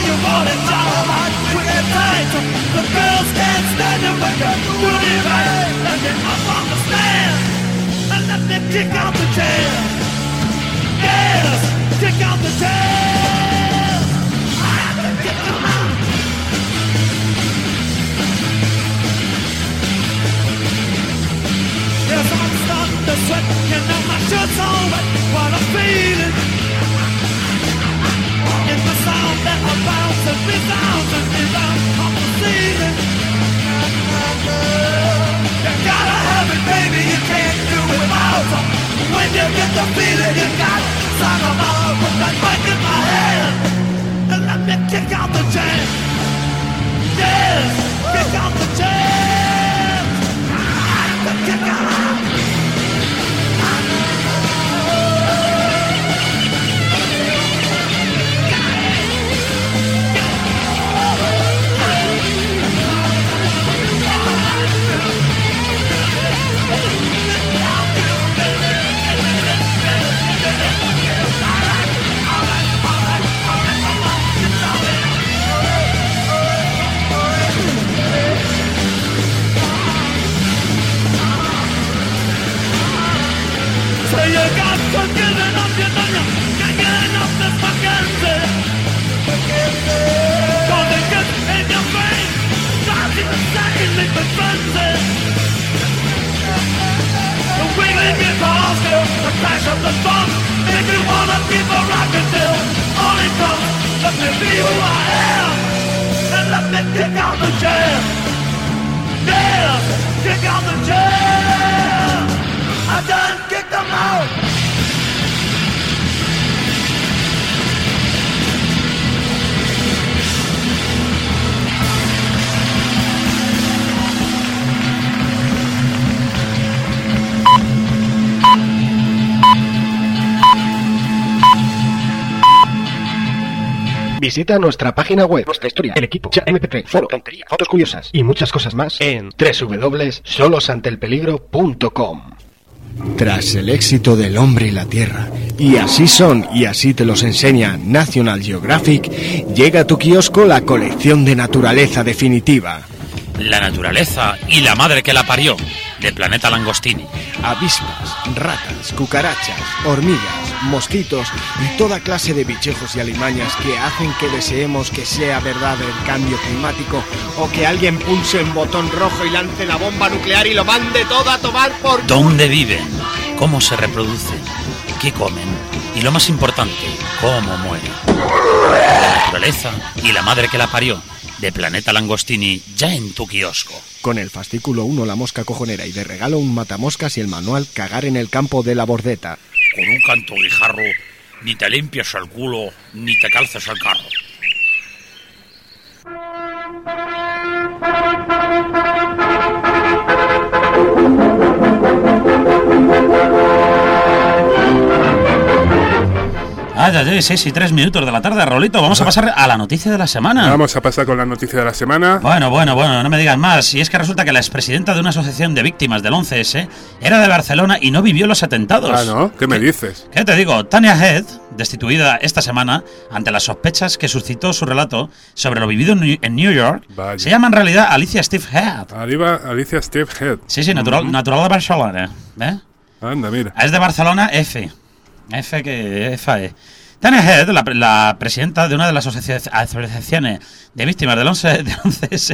Kick out the jam. Yes, kick out the jam. I have to kick them out. Yes, I'm starting to sweat, and now my shirt's all wet. What I'm feeling is the sound that bounces me down off the ceiling. You gotta have it, baby. You can't do it without. When you get the feeling you got, son of a, put that mic in my hand and let me kick out the jam. Yes, kick out the jam. Kick out. So you got to get enough, you know you can't get enough this fucking thing. Cause it gets in your brain, drives you insane, leaves you frenzy. The wiggling guitar still, the crash of the drum, make me wanna keep a rockin' till morning comes. Let me be who I am, and let me kick out the jam. Yeah, kick out the jam. I done kicked them out. Visita nuestra página web, nuestra historia, el equipo, chat, MP3, foro, tontería, fotos curiosas y muchas cosas más en www.solosantelpeligro.com. Tras el éxito del hombre y la tierra, y así son y así te los enseña National Geographic, llega a tu kiosco la colección de naturaleza definitiva. La naturaleza y la madre que la parió, de Planeta Langostini. Avispas, ratas, cucarachas, hormigas, mosquitos y toda clase de bichejos y alimañas que hacen que deseemos que sea verdad el cambio climático o que alguien pulse un botón rojo y lance la bomba nuclear y lo mande todo a tomar por... ¿Dónde viven? ¿Cómo se reproducen? ¿Qué comen? Y lo más importante, ¿cómo mueren? La naturaleza y la madre que la parió, de Planeta Langostini, ya en tu kiosco. Con el fascículo 1 La Mosca Cojonera y de regalo un matamoscas y el manual Cagar en el campo de la bordeta. Con un canto guijarro, ni te limpias el culo, ni te calces el carro. Ya, 6 y 3 minutos de la tarde, Raulito. Vamos a pasar a la noticia de la semana. Vamos a pasar con la noticia de la semana. Bueno, no me digas más. Y es que resulta que la expresidenta de una asociación de víctimas del 11S era de Barcelona y no vivió los atentados. Ah, ¿no? ¿Qué me dices? ¿Qué te digo? Tania Head, destituida esta semana ante las sospechas que suscitó su relato sobre lo vivido en New York. Vaya. Se llama en realidad Alicia Steve Head. Alicia Steve Head. Sí, natural de Barcelona. Anda, mira. Es de Barcelona F. FAE. Tania Head, la presidenta de una de las asociaciones de víctimas del 11S,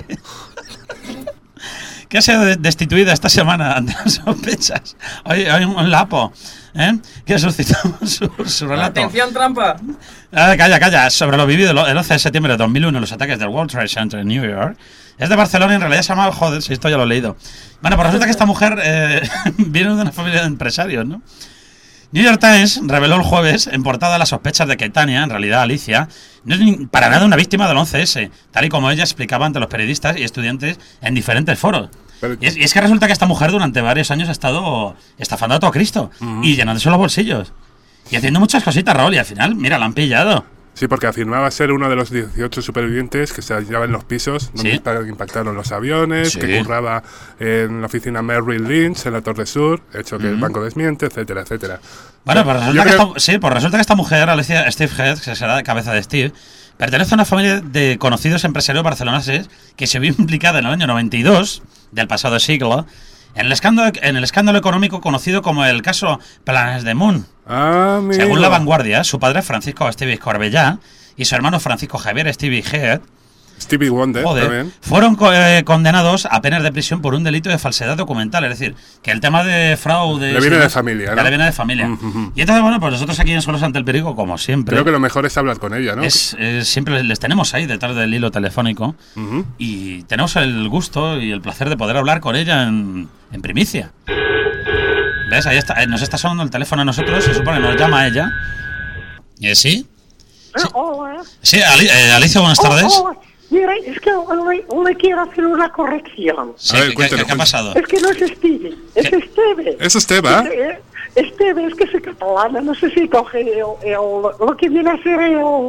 que ha sido destituida esta semana ante las sospechas. Hay un lapo, que suscitó su relato. ¡Atención, trampa! Calla. Sobre lo vivido el 11 de septiembre de 2001, los ataques del World Trade Center en New York. Es de Barcelona y en realidad se llama... Joder, si esto ya lo he leído. Bueno, pues resulta que esta mujer viene de una familia de empresarios, ¿no? New York Times reveló el jueves en portada las sospechas de que Tania, en realidad Alicia, no es para nada una víctima del 11S, tal y como ella explicaba ante los periodistas y estudiantes en diferentes foros. Y es que resulta que esta mujer durante varios años ha estado estafando a todo Cristo y llenándose los bolsillos y haciendo muchas cositas, Raúl, y al final, mira, la han pillado. Sí, porque afirmaba ser uno de los 18 supervivientes que se hallaban en los pisos donde impactaron los aviones, que curraba en la oficina Merrill Lynch, en la Torre Sur, hecho que el banco desmiente, etcétera, etcétera. Bueno, pues resulta que esta mujer, Alicia Steve Head, que será de cabeza de Steve, pertenece a una familia de conocidos empresarios barceloneses que se vio implicada en el año 92 del pasado siglo en el escándalo económico conocido como el caso Planes de Moon. Según La Vanguardia, su padre Francisco Stevie Corbellá y su hermano Francisco Javier Stevie Head, Stevie Wonder, también, fueron condenados a penas de prisión por un delito de falsedad documental. Es decir, que el tema de fraude... Le viene de familia, ¿no? Le viene de familia. Y entonces, bueno, pues nosotros aquí en Solos ante el Periódico, como siempre... Creo que lo mejor es hablar con ella, ¿no? Siempre les tenemos ahí detrás del hilo telefónico y tenemos el gusto y el placer de poder hablar con ella en primicia. ¿Ves? Ahí está, nos está sonando el teléfono a nosotros, se supone que nos llama a ella. ¿Sí? Hola. Sí, Alicia, buenas tardes. Hola. Mira, es que le quiero hacer una corrección. Sí, ¿qué ha pasado? Es que no es Steve, es Esteve. ¿Es Esteve? Esteve, es que es catalana, no sé si coge lo que viene a ser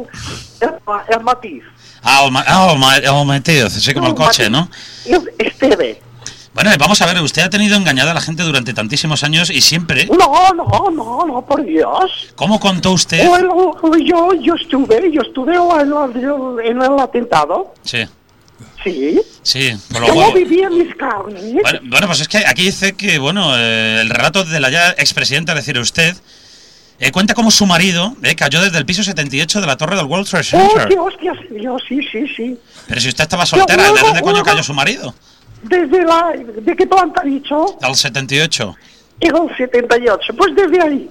el matiz. El matiz, así como el coche, ¿no? Esteve. Bueno, vamos a ver, usted ha tenido engañada a la gente durante tantísimos años y siempre... No, por Dios. ¿Cómo contó usted? Yo estuve en el atentado. Sí. Sí. Por lo ¿Cómo vivía mis carnes? Bueno, pues es que aquí dice que, el relato de la ya expresidenta, es decir, usted, cuenta cómo su marido cayó desde el piso 78 de la torre del World Trade Center. Hostia, sí. Pero si usted estaba soltera, ¿de dónde coño cayó su marido? ¿De qué planta ha dicho? Del 78. Y del 78, pues desde ahí.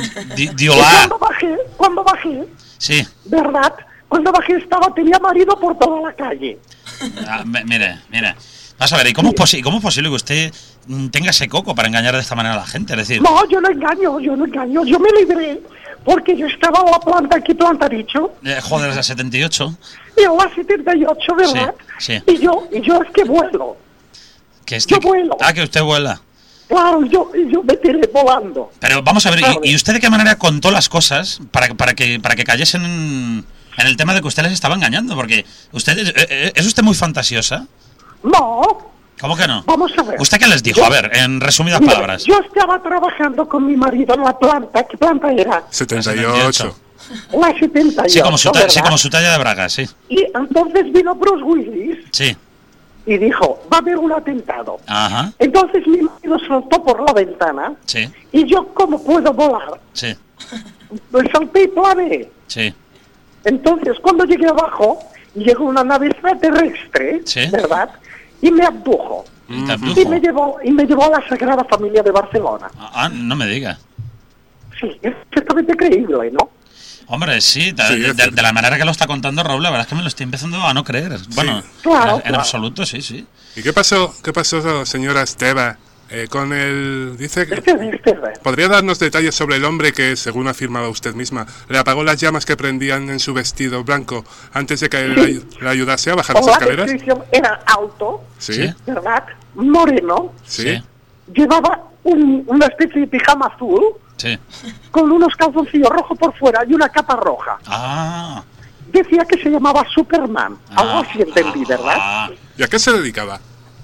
Cuando bajé, sí, ¿verdad? Cuando bajé tenía marido por toda la calle. Mire, vas a ver, ¿y cómo es posible que usted tenga ese coco para engañar de esta manera a la gente? Es decir... No, yo no engaño, yo me libré, porque yo estaba en la planta, ¿qué planta ha dicho? Joder, la 78. Y en la 78, ¿verdad? Sí. Y yo es que vuelo. Yo vuelo. Que usted vuela. Claro, yo me tiré volando. Pero vamos a ver, ¿y usted de qué manera contó las cosas para que cayesen en el tema de que usted les estaba engañando, porque usted ¿es usted muy fantasiosa? No. ¿Cómo que no? Vamos a ver. ¿Usted qué les dijo? A ver, en resumidas Mira, palabras. Yo estaba trabajando con mi marido en la planta. ¿Qué planta era? 78. La 78, Sí, como su, ¿verdad? sí, como su talla de braga, sí. Y entonces vino Bruce Willis Sí. y dijo, va a haber un atentado. Ajá. Entonces mi marido saltó por la ventana Sí. y yo, ¿cómo puedo volar? Sí. Pues salté y planeé. Sí. Entonces, cuando llegué abajo, llegó una nave extraterrestre, Sí. ¿verdad? Y me abdujo. ¿Te abdujo? Y me llevó a la Sagrada Familia de Barcelona. Ah, no me diga. Sí, es ciertamente creíble, ¿no? Hombre, sí, de la manera que lo está contando Raúl, la verdad es que me lo estoy empezando a no creer. Bueno, Claro, en claro. absoluto, sí. ¿Y qué pasó, señora Esteva, con el... Dice que... ¿Podría darnos detalles sobre el hombre que, según afirmaba usted misma, le apagó las llamas que prendían en su vestido blanco antes de que le ayudase a bajar las La escaleras? descripción era alto, Sí. ¿verdad? Moreno, Sí. llevaba una especie de pijama azul, Sí. con unos calzoncillos rojos por fuera y una capa roja. Ah. Decía que se llamaba Superman, algo así entendí, ¿verdad? ¿Y a qué se dedicaba?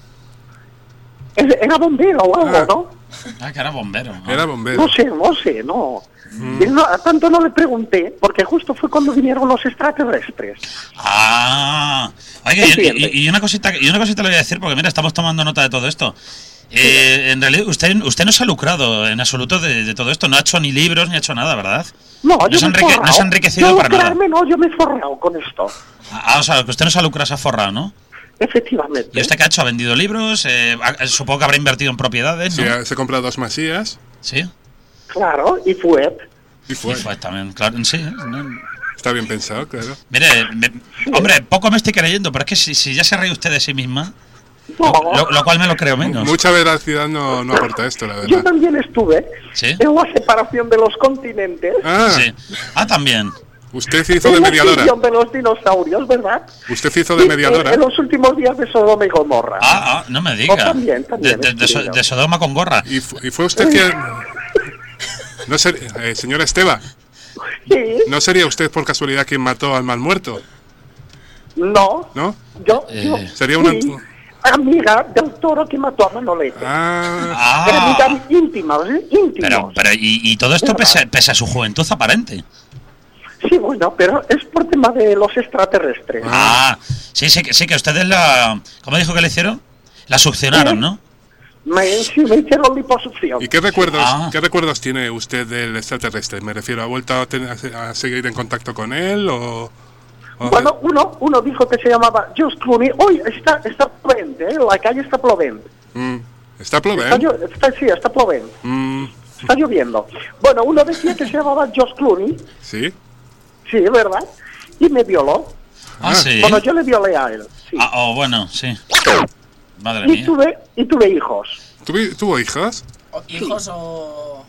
Era bombero o algo, ¿no? Ah, que era bombero. Era bombero. No sé, no. Y tanto no le pregunté, porque justo fue cuando vinieron los extraterrestres. Ah. Oiga, y una cosita le voy a decir, porque mira, estamos tomando nota de todo esto. En realidad, usted no se ha lucrado en absoluto de todo esto. No ha hecho ni libros ni ha hecho nada, ¿verdad? No, No yo se ha me he forrado. no se ha enriquecido Yo para nada. lucrarme, no, yo me he forrado con esto. O sea, que usted no se ha lucrado, se ha forrado, ¿no? Efectivamente. ¿Y usted qué ha hecho? ¿Ha vendido libros? Supongo que habrá invertido en propiedades, ¿no? Sí, se compró 2 masías. Sí. Claro, y fue. Y fue también, claro, sí. ¿no? Está bien pensado, claro. Mire, hombre, poco me estoy creyendo, pero es que si ya se ríe usted de sí misma, lo cual me lo creo menos. Mucha veracidad no aporta esto, la verdad. Yo también estuve ¿Sí? en la separación de los continentes. Sí. También. Usted hizo de en la mediadora. extinción de los dinosaurios, ¿verdad? Usted hizo de mediadora. En los últimos días de Sodoma y Gomorra. No me diga. También, de Sodoma con gorra. ¿Y fue usted quien...? No sé, señora Esteva. Sí. ¿No sería usted por casualidad quien mató al mal muerto? No. ¿No? Yo Sería una... fui amiga del toro que mató a Manolete. Era amiga íntima, íntima. Pero y todo esto pese a su juventud aparente. Sí, bueno, pero es por tema de los extraterrestres. Sí, que ustedes ¿cómo dijo que le hicieron? La succionaron, ¿no? Me hicieron liposucción. ¿Y qué recuerdos tiene usted del extraterrestre? Me refiero, ¿ha vuelto a seguir en contacto con él o...? Bueno, uno dijo que se llamaba Just Clooney. Hoy está Plovent, la calle está Plovent. ¿Está Plovent? Está Plovent. Está lloviendo. Bueno, uno decía que se llamaba Just Clooney. ¿Sí? Sí, ¿verdad? Y me violó. Sí. Bueno, yo le violé a él. Sí. Bueno, sí. Madre mía. Y tuve hijos. ¿Tuvo hijos? ¿Hijos o...?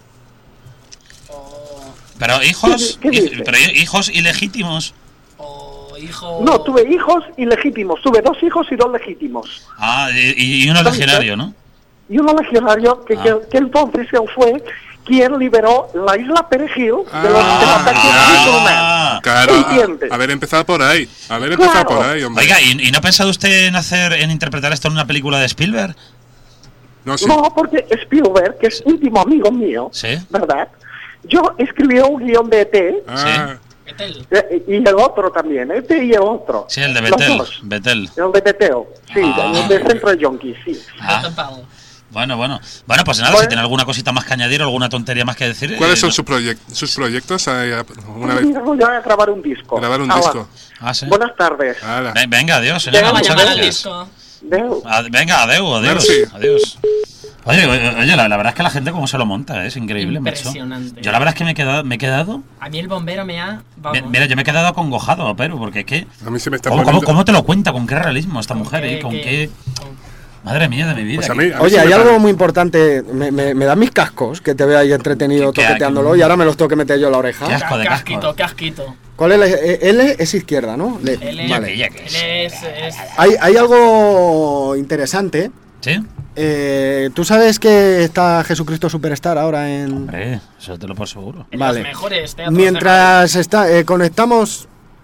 Pero hijos... ¿Qué dice? Pero hijos ilegítimos. No, tuve hijos ilegítimos. Tuve 2 hijos y 2 legítimos. Y uno legionario, ¿no? Y uno legionario que entonces él fue quien liberó la isla Perejil de los ataques musulmanes. Claro, haber empezado por ahí. Hombre. Oiga, ¿y no ha pensado usted en interpretar esto en una película de Spielberg? No, porque Spielberg, que es íntimo amigo mío, ¿verdad? Yo escribí un guión de ET. Y el otro también, y el otro. Sí, el de Betel. El de Beteo, sí, el de Centro Junkie, sí. Bueno, pues nada, si tiene alguna cosita más que añadir, alguna tontería más que decir. ¿Cuáles son sus proyectos? Mira, voy a grabar un disco. ¿Sí? Buenas tardes. Venga, adiós, señora. Muchas gracias. Venga, adiós. Oye, la verdad es que la gente cómo se lo monta, es increíble, macho. Impresionante. Yo la verdad es que me he quedado... A mí el bombero me ha... Vamos. Mira, yo me he quedado acongojado, pero porque es que... A mí se me está ¿Cómo te lo cuenta? ¿Con qué realismo esta mujer? ¿Con qué...? Madre mía de mi vida. Pues oye, hay algo muy importante. Me dan mis cascos, que te veo ahí entretenido toqueteándolo, y ahora me los tengo que meter yo en la oreja. Qué asco de casco. Casquito. ¿Cuál es L es izquierda, ¿no? Vale. Hay algo interesante. ¿Sí? ¿Tú sabes que está Jesucristo Superstar ahora en...? Hombre, eso te lo puedo seguro. En los mejores teatros mientras conectamos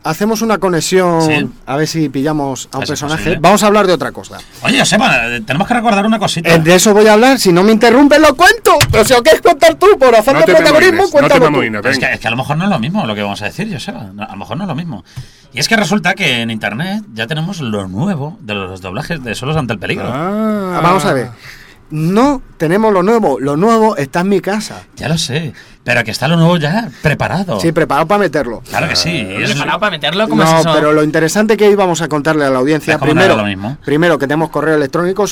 hacemos una conexión, Sí. a ver si pillamos a un Es personaje. posible. Vamos a hablar de otra cosa. Oye, Joseba, tenemos que recordar una cosita. De eso voy a hablar, si no me interrumpes lo cuento. Pero si lo quieres contar tú, por afán de protagonismo, cuéntalo tú. Es que a lo mejor no es lo mismo lo que vamos a decir, Joseba. No, a lo mejor no es lo mismo. Y es que resulta que en internet ya tenemos lo nuevo de los doblajes de Solos ante el Peligro. Vamos a ver. No tenemos lo nuevo está en mi casa. Ya lo sé, pero que está lo nuevo ya preparado. Sí, preparado para meterlo. Claro que sí. ¿Preparado para meterlo? ¿Cómo No, es eso? pero lo interesante que íbamos a contarle a la audiencia, Es como no era primero, lo mismo. primero que tenemos correo electrónico,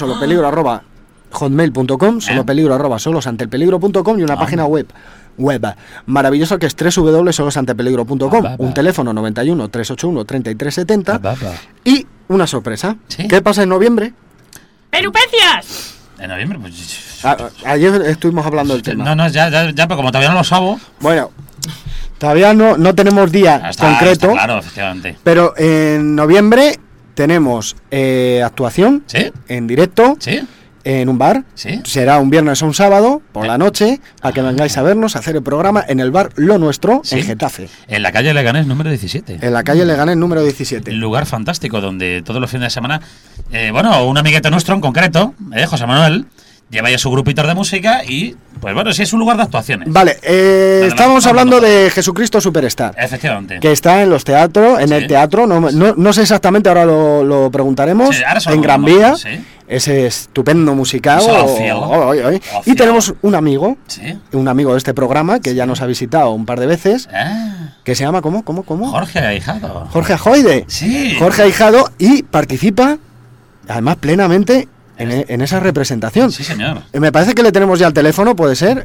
solopeligro@hotmail.com, solopeligro@solosantelpeligro.com y una página web maravillosa que es www.solosantelpeligro.com, un teléfono 91 381 3370 y una sorpresa. ¿Qué pasa en noviembre? ¡Perupecias! En noviembre, pues. Ayer estuvimos hablando del tema. No, ya, pero como todavía no lo sabo. Bueno, todavía no tenemos día concreto. Está claro, efectivamente. Pero en noviembre tenemos actuación en directo en un bar. Será un viernes o un sábado por la noche para que vengáis a vernos, a hacer el programa en el bar Lo Nuestro, en Getafe. En la calle Leganés número 17. En la calle Leganés número 17. Lugar fantástico donde todos los fines de semana, un amiguete nuestro en concreto, José Manuel, lleva ya su grupito de música y, pues bueno, sí es un lugar de actuaciones. Vale, estamos hablando de Jesucristo Superstar. Efectivamente. Que está en los teatros, en el teatro, no sé exactamente, ahora lo preguntaremos, Sí, ahora solo en Gran lo Vía, vamos, sí. ese estupendo musical. Ocio. Y tenemos un amigo de este programa que ya nos ha visitado un par de veces, que se llama, ¿cómo? Jorge Ahijado. Jorge Ajoide. Sí. Jorge Ahijado, y participa, además, plenamente en esa representación. Sí, señor. Me parece que le tenemos ya el teléfono, ¿puede ser?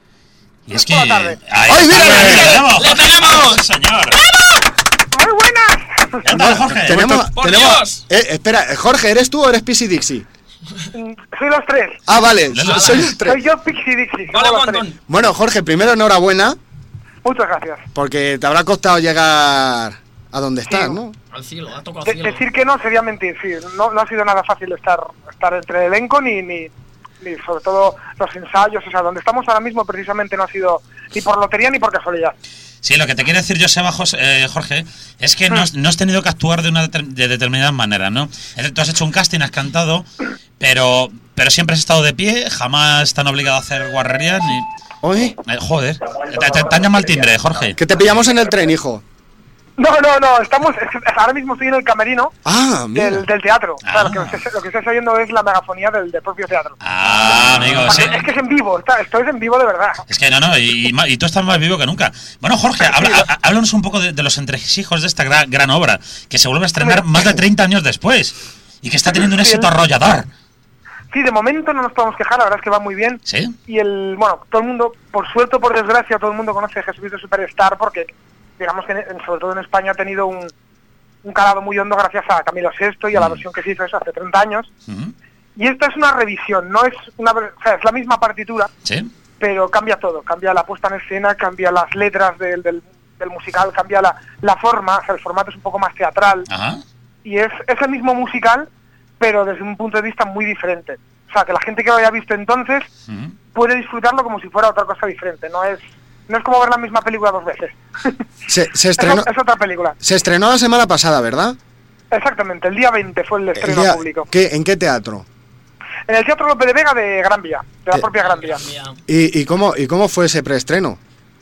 Y es que. ¡Ay, mira! ¡Le tenemos! ¡Señor! ¡Muy buenas! ¿Qué tal, Jorge? Tenemos espera, Jorge, ¿eres tú o eres Pixie Dixie? Soy los tres. Ah, vale, soy los tres. Soy yo, Pixie Dixie. Vale, somos un los montón. tres. Bueno, Jorge, primero enhorabuena, Muchas gracias. porque te habrá costado llegar a donde estás, ¿no? Al cielo, ha tocado al cielo. Decir que no sería mentir, sí. No ha sido nada fácil estar entre el elenco ni sobre todo los ensayos. O sea, donde estamos ahora mismo precisamente no ha sido ni por lotería ni por casualidad. Sí, lo que te quiero decir yo, Jorge, es que no has tenido que actuar de determinada manera, ¿no? Tú has hecho un casting, has cantado, pero siempre has estado de pie, jamás te han obligado a hacer guarrerías ni... Oye, joder, te han llamado al timbre, Jorge. que te pillamos en el tren, hijo. No, ahora mismo estoy en el camerino del teatro. O sea, lo que estáis oyendo es la megafonía del propio teatro. Ah, amigo, sí. Es que es en vivo, esto es en vivo de verdad. Es que y tú estás más vivo que nunca. Bueno, Jorge, háblanos un poco de los entresijos de esta gran obra, que se vuelve a estrenar más de 30 años después, y que está teniendo un éxito arrollador. Sí, de momento no nos podemos quejar, la verdad es que va muy bien. ¿Sí? Y todo el mundo, por suerte o por desgracia, todo el mundo conoce a Jesucristo Superstar porque, digamos que sobre todo en España ha tenido un calado muy hondo gracias a Camilo VI y a la versión que se hizo eso hace 30 años. Y esta es una revisión, no es es la misma partitura, pero cambia todo, cambia la puesta en escena, cambia las letras del musical, cambia la forma, o sea, el formato es un poco más teatral. Y es el mismo musical, pero desde un punto de vista muy diferente. O sea, que la gente que lo haya visto entonces puede disfrutarlo como si fuera otra cosa diferente, no es como ver la misma película dos veces. Se estrenó, es otra película. Se estrenó la semana pasada, ¿verdad? Exactamente, el día 20 fue el estreno público. ¿En qué teatro? En el Teatro López de Vega de Gran Vía, de la propia Gran Vía. ¿Y cómo fue ese preestreno?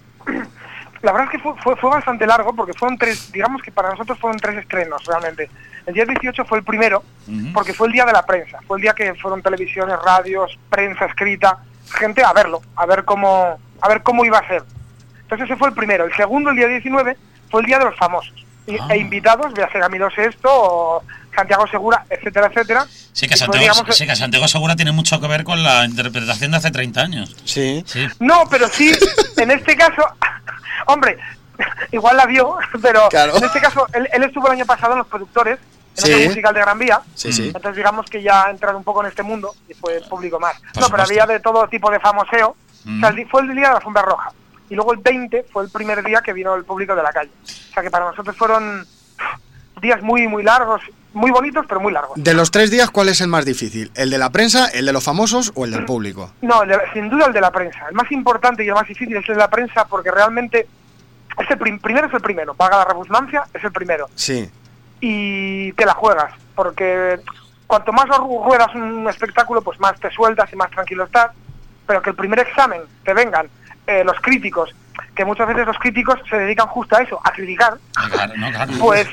La verdad es que fue bastante largo porque fueron digamos que para nosotros fueron 3 estrenos realmente. El día 18 fue el primero porque fue el día de la prensa, fue el día que fueron televisiones, radios, prensa escrita, gente a verlo, a ver cómo iba a ser. Entonces ese fue el primero. El segundo, el día 19, fue el día de los famosos e invitados, de Camilo VI o Santiago Segura, etcétera, etcétera. Sí, que Santiago Segura tiene mucho que ver con la interpretación de hace 30 años. Sí. No, pero sí, en este caso, hombre, igual la vio, pero claro. En este caso, él estuvo el año pasado en Los Productores, en el musical de Gran Vía. Entonces digamos que ya ha entrado un poco en este mundo y fue el público más. Pero había de todo tipo de famoseo. O sea, fue el día de la alfombra roja. Y luego el 20 fue el primer día que vino el público de la calle. O sea que para nosotros fueron días muy, muy largos, muy bonitos, pero muy largos. De los 3 días, ¿cuál es el más difícil? ¿El de la prensa, el de los famosos o el del público? No, sin duda el de la prensa. El más importante y el más difícil es el de la prensa porque realmente primero es el primero, valga la redundancia, es el primero. Sí. Y te la juegas, porque cuanto más ruedas un espectáculo, pues más te sueltas y más tranquilo estás, pero que el primer examen te vengan los críticos, que muchas veces los críticos se dedican justo a eso, a criticar, pues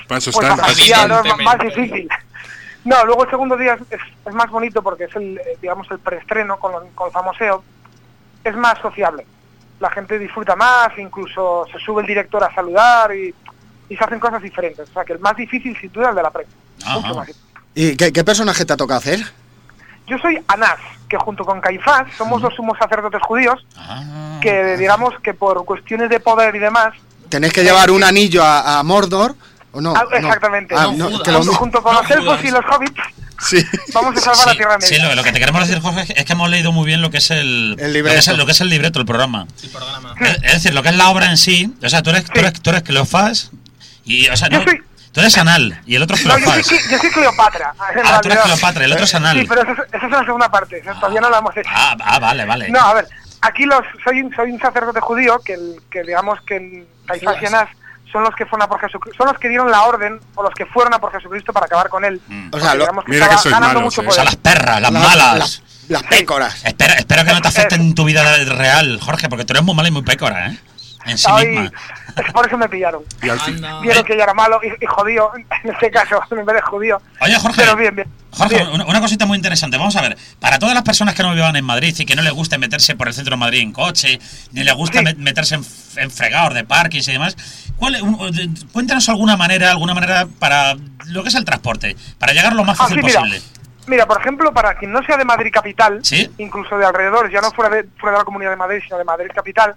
más difícil. No, luego el segundo día es más bonito porque es el preestreno con el famoseo, es más sociable. La gente disfruta más, incluso se sube el director a saludar y se hacen cosas diferentes. O sea que el más difícil sin duda es el de la prensa. Mucho más difícil. ¿Y qué personaje te ha tocado hacer? Yo soy Anás, que junto con Caifás somos los sumos sacerdotes judíos, que digamos que por cuestiones de poder y demás... ¿Tenéis que llevar un anillo a Mordor o no? Exactamente. Junto con los elfos y los hobbits, sí. Vamos a salvar la Tierra Media. Sí, lo que te queremos decir, Jorge, es que hemos leído muy bien lo que es el libreto. Lo que es el libreto, el programa. Es decir, lo que es la obra en sí. O sea, tú eres Cleofás y, o sea, no... Tú eres Anal y el otro es Cleofás. Yo soy Cleopatra. Tú eres Cleopatra y el otro es Anal. Sí, pero esa es la segunda parte. Todavía no la hemos hecho. Vale. No, a ver, aquí soy un sacerdote judío que digamos que Caifás y Anás son los que fueron a por Jesucristo, son los que dieron la orden o los que fueron a por Jesucristo para acabar con él. O sea, mira que sois malos, mucho poder. O sea, las perras, las malas. Las pécoras. Espero que no te afecten en tu vida real, Jorge, porque tú eres muy mala y muy pécora, ¿eh? En sí misma. Por eso me pillaron. Vieron que yo era malo y jodido, en este caso, en vez de judío. Oye, Jorge, pero bien. Jorge, una cosita muy interesante. Vamos a ver, para todas las personas que no vivan en Madrid y que no les guste meterse por el centro de Madrid en coche, ni les gusta meterse en fregados de parkings y demás, cuéntanos alguna manera para lo que es el transporte, para llegar lo más fácil posible. Mira, por ejemplo, para quien no sea de Madrid capital, incluso de alrededor, ya no fuera de la Comunidad de Madrid, sino de Madrid capital,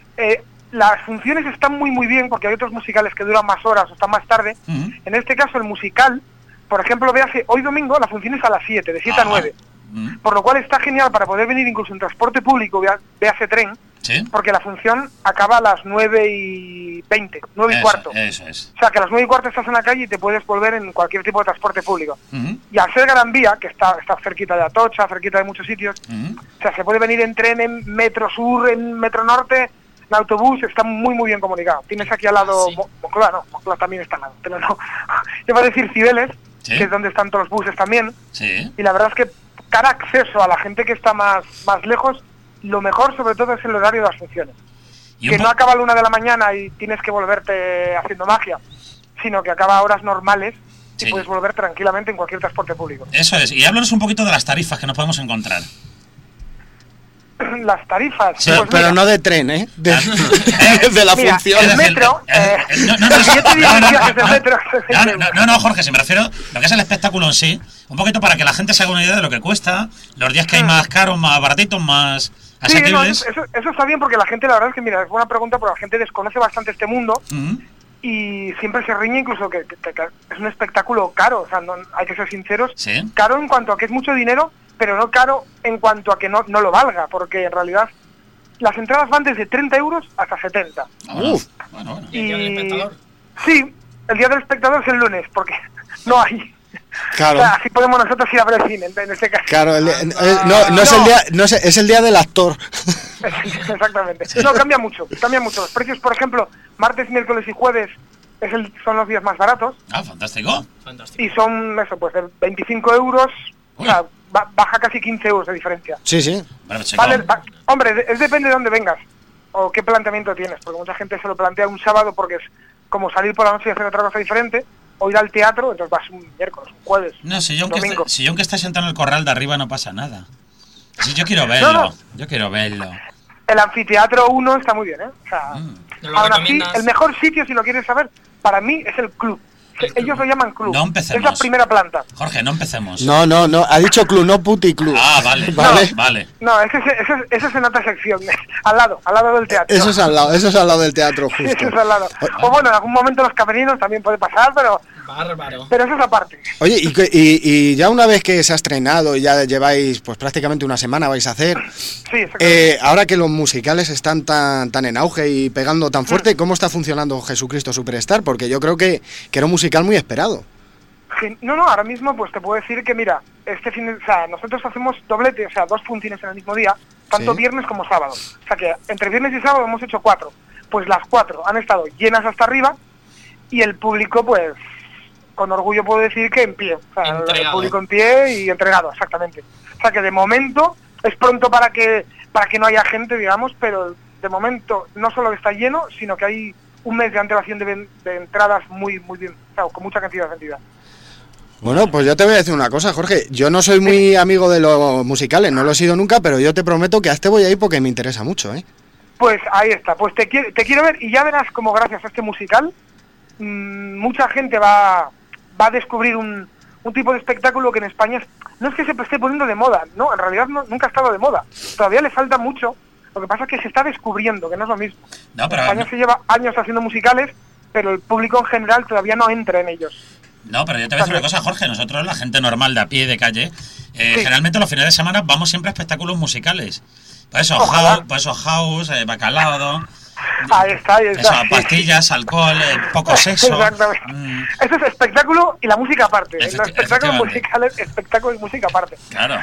las funciones están muy bien porque hay otros musicales que duran más horas o están más tarde. En este caso el musical, por ejemplo, hoy domingo la función es a las 7, de 7 a 9. Por lo cual está genial para poder venir incluso en transporte público, véase tren, porque la función acaba a las 9:20, 9:15. Eso es. O sea que a las 9:15 estás en la calle y te puedes volver en cualquier tipo de transporte público. Y al ser Gran Vía, que está cerquita de Atocha, cerquita de muchos sitios, o sea, se puede venir en tren, en Metro Sur, en Metro Norte, en autobús, está muy bien comunicado. Tienes aquí al lado Moncloa, Moncloa también está al lado, pero no. Yo voy a decir Cibeles, que es donde están todos los buses también. Y la verdad es que cada acceso a la gente que está más lejos, lo mejor sobre todo es el horario de las funciones. Que no acaba a la 1 de la mañana y tienes que volverte haciendo magia, sino que acaba a horas normales y puedes volver tranquilamente en cualquier transporte público. Eso es, y háblanos un poquito de las tarifas que nos podemos encontrar. Las tarifas. Sí, pues pero no de tren, ¿eh? De la función. El metro. No, Jorge, si me refiero a lo que es el espectáculo en sí, un poquito para que la gente se haga una idea de lo que cuesta, los días que hay más caros, más baratitos, más asequibles. Sí, eso está bien porque la gente, la verdad es que, mira, es buena pregunta porque la gente desconoce bastante este mundo y siempre se riñe incluso que es un espectáculo caro, o sea, hay que ser sinceros, caro en cuanto a que es mucho dinero, pero no caro en cuanto a que no lo valga, porque en realidad las entradas van desde 30 euros hasta 70. Bueno. ¿Y el día del espectador? Sí, el día del espectador es el lunes, porque no hay. Claro. O sea, así podemos nosotros ir a ver el cine, en este caso. Claro, es el día del actor. Exactamente. No, cambia mucho. Los precios, por ejemplo, martes, miércoles y jueves son los días más baratos. Fantástico. Y son, pues de 25 euros, o sea, baja casi 15 euros de diferencia. Sí. Vale, hombre, depende de dónde vengas o qué planteamiento tienes, porque mucha gente se lo plantea un sábado porque es como salir por la noche y hacer otra cosa diferente, o ir al teatro, entonces vas un miércoles, un jueves, si yo aunque esté sentado en el corral de arriba no pasa nada. Si yo quiero verlo, El anfiteatro 1 está muy bien, O sea, aún así, el mejor sitio, si lo quieres saber, para mí es el club. Ellos lo llaman club. No empecemos. Es la primera planta. Jorge, no empecemos. No, ha dicho club, no puticlub. Vale. Vale. No, ese es en otra sección, al lado del teatro. Eso es al lado del teatro, justo. Eso es al lado. O bueno, en algún momento los camerinos también puede pasar, pero... Bárbaro. Pero eso es aparte. Oye, y ya una vez que se ha estrenado y ya lleváis pues prácticamente una semana vais a hacer, ahora que los musicales están tan en auge y pegando tan fuerte, ¿cómo está funcionando Jesucristo Superstar? Porque yo creo que era un musical muy esperado. No, ahora mismo pues te puedo decir que mira, nosotros hacemos doblete, o sea, 2 funciones en el mismo día, tanto viernes como sábado. O sea que entre viernes y sábado hemos hecho 4. pues las 4 han estado llenas hasta arriba y el público, pues, con orgullo puedo decir que en pie. O sea, el público en pie y entregado, exactamente. O sea que de momento es pronto para que no haya gente, digamos, pero de momento no solo está lleno, sino que hay un mes de antelación de entradas muy bien, o sea, con mucha cantidad de vendida. Bueno, pues yo te voy a decir una cosa, Jorge. Yo no soy muy amigo de los musicales, no lo he sido nunca, pero yo te prometo que a este voy a ir porque me interesa mucho, ¿eh? Pues ahí está, pues te quiero ver y ya verás como gracias a este musical mucha gente va a descubrir un tipo de espectáculo que en España no es que se esté poniendo de moda, no, en realidad nunca ha estado de moda. Todavía le falta mucho, lo que pasa es que se está descubriendo, que no es lo mismo. No, pero España se lleva años haciendo musicales, pero el público en general todavía no entra en ellos. No, pero yo te voy a decir una cosa, Jorge. Nosotros, la gente normal de a pie, de calle, generalmente los fines de semana vamos siempre a espectáculos musicales. Por eso house, bacalao, ahí está. Eso, pastillas, alcohol, poco sexo. Exactamente. Eso es espectáculo y la música aparte. Los espectáculos musicales, espectáculo y música aparte. Claro.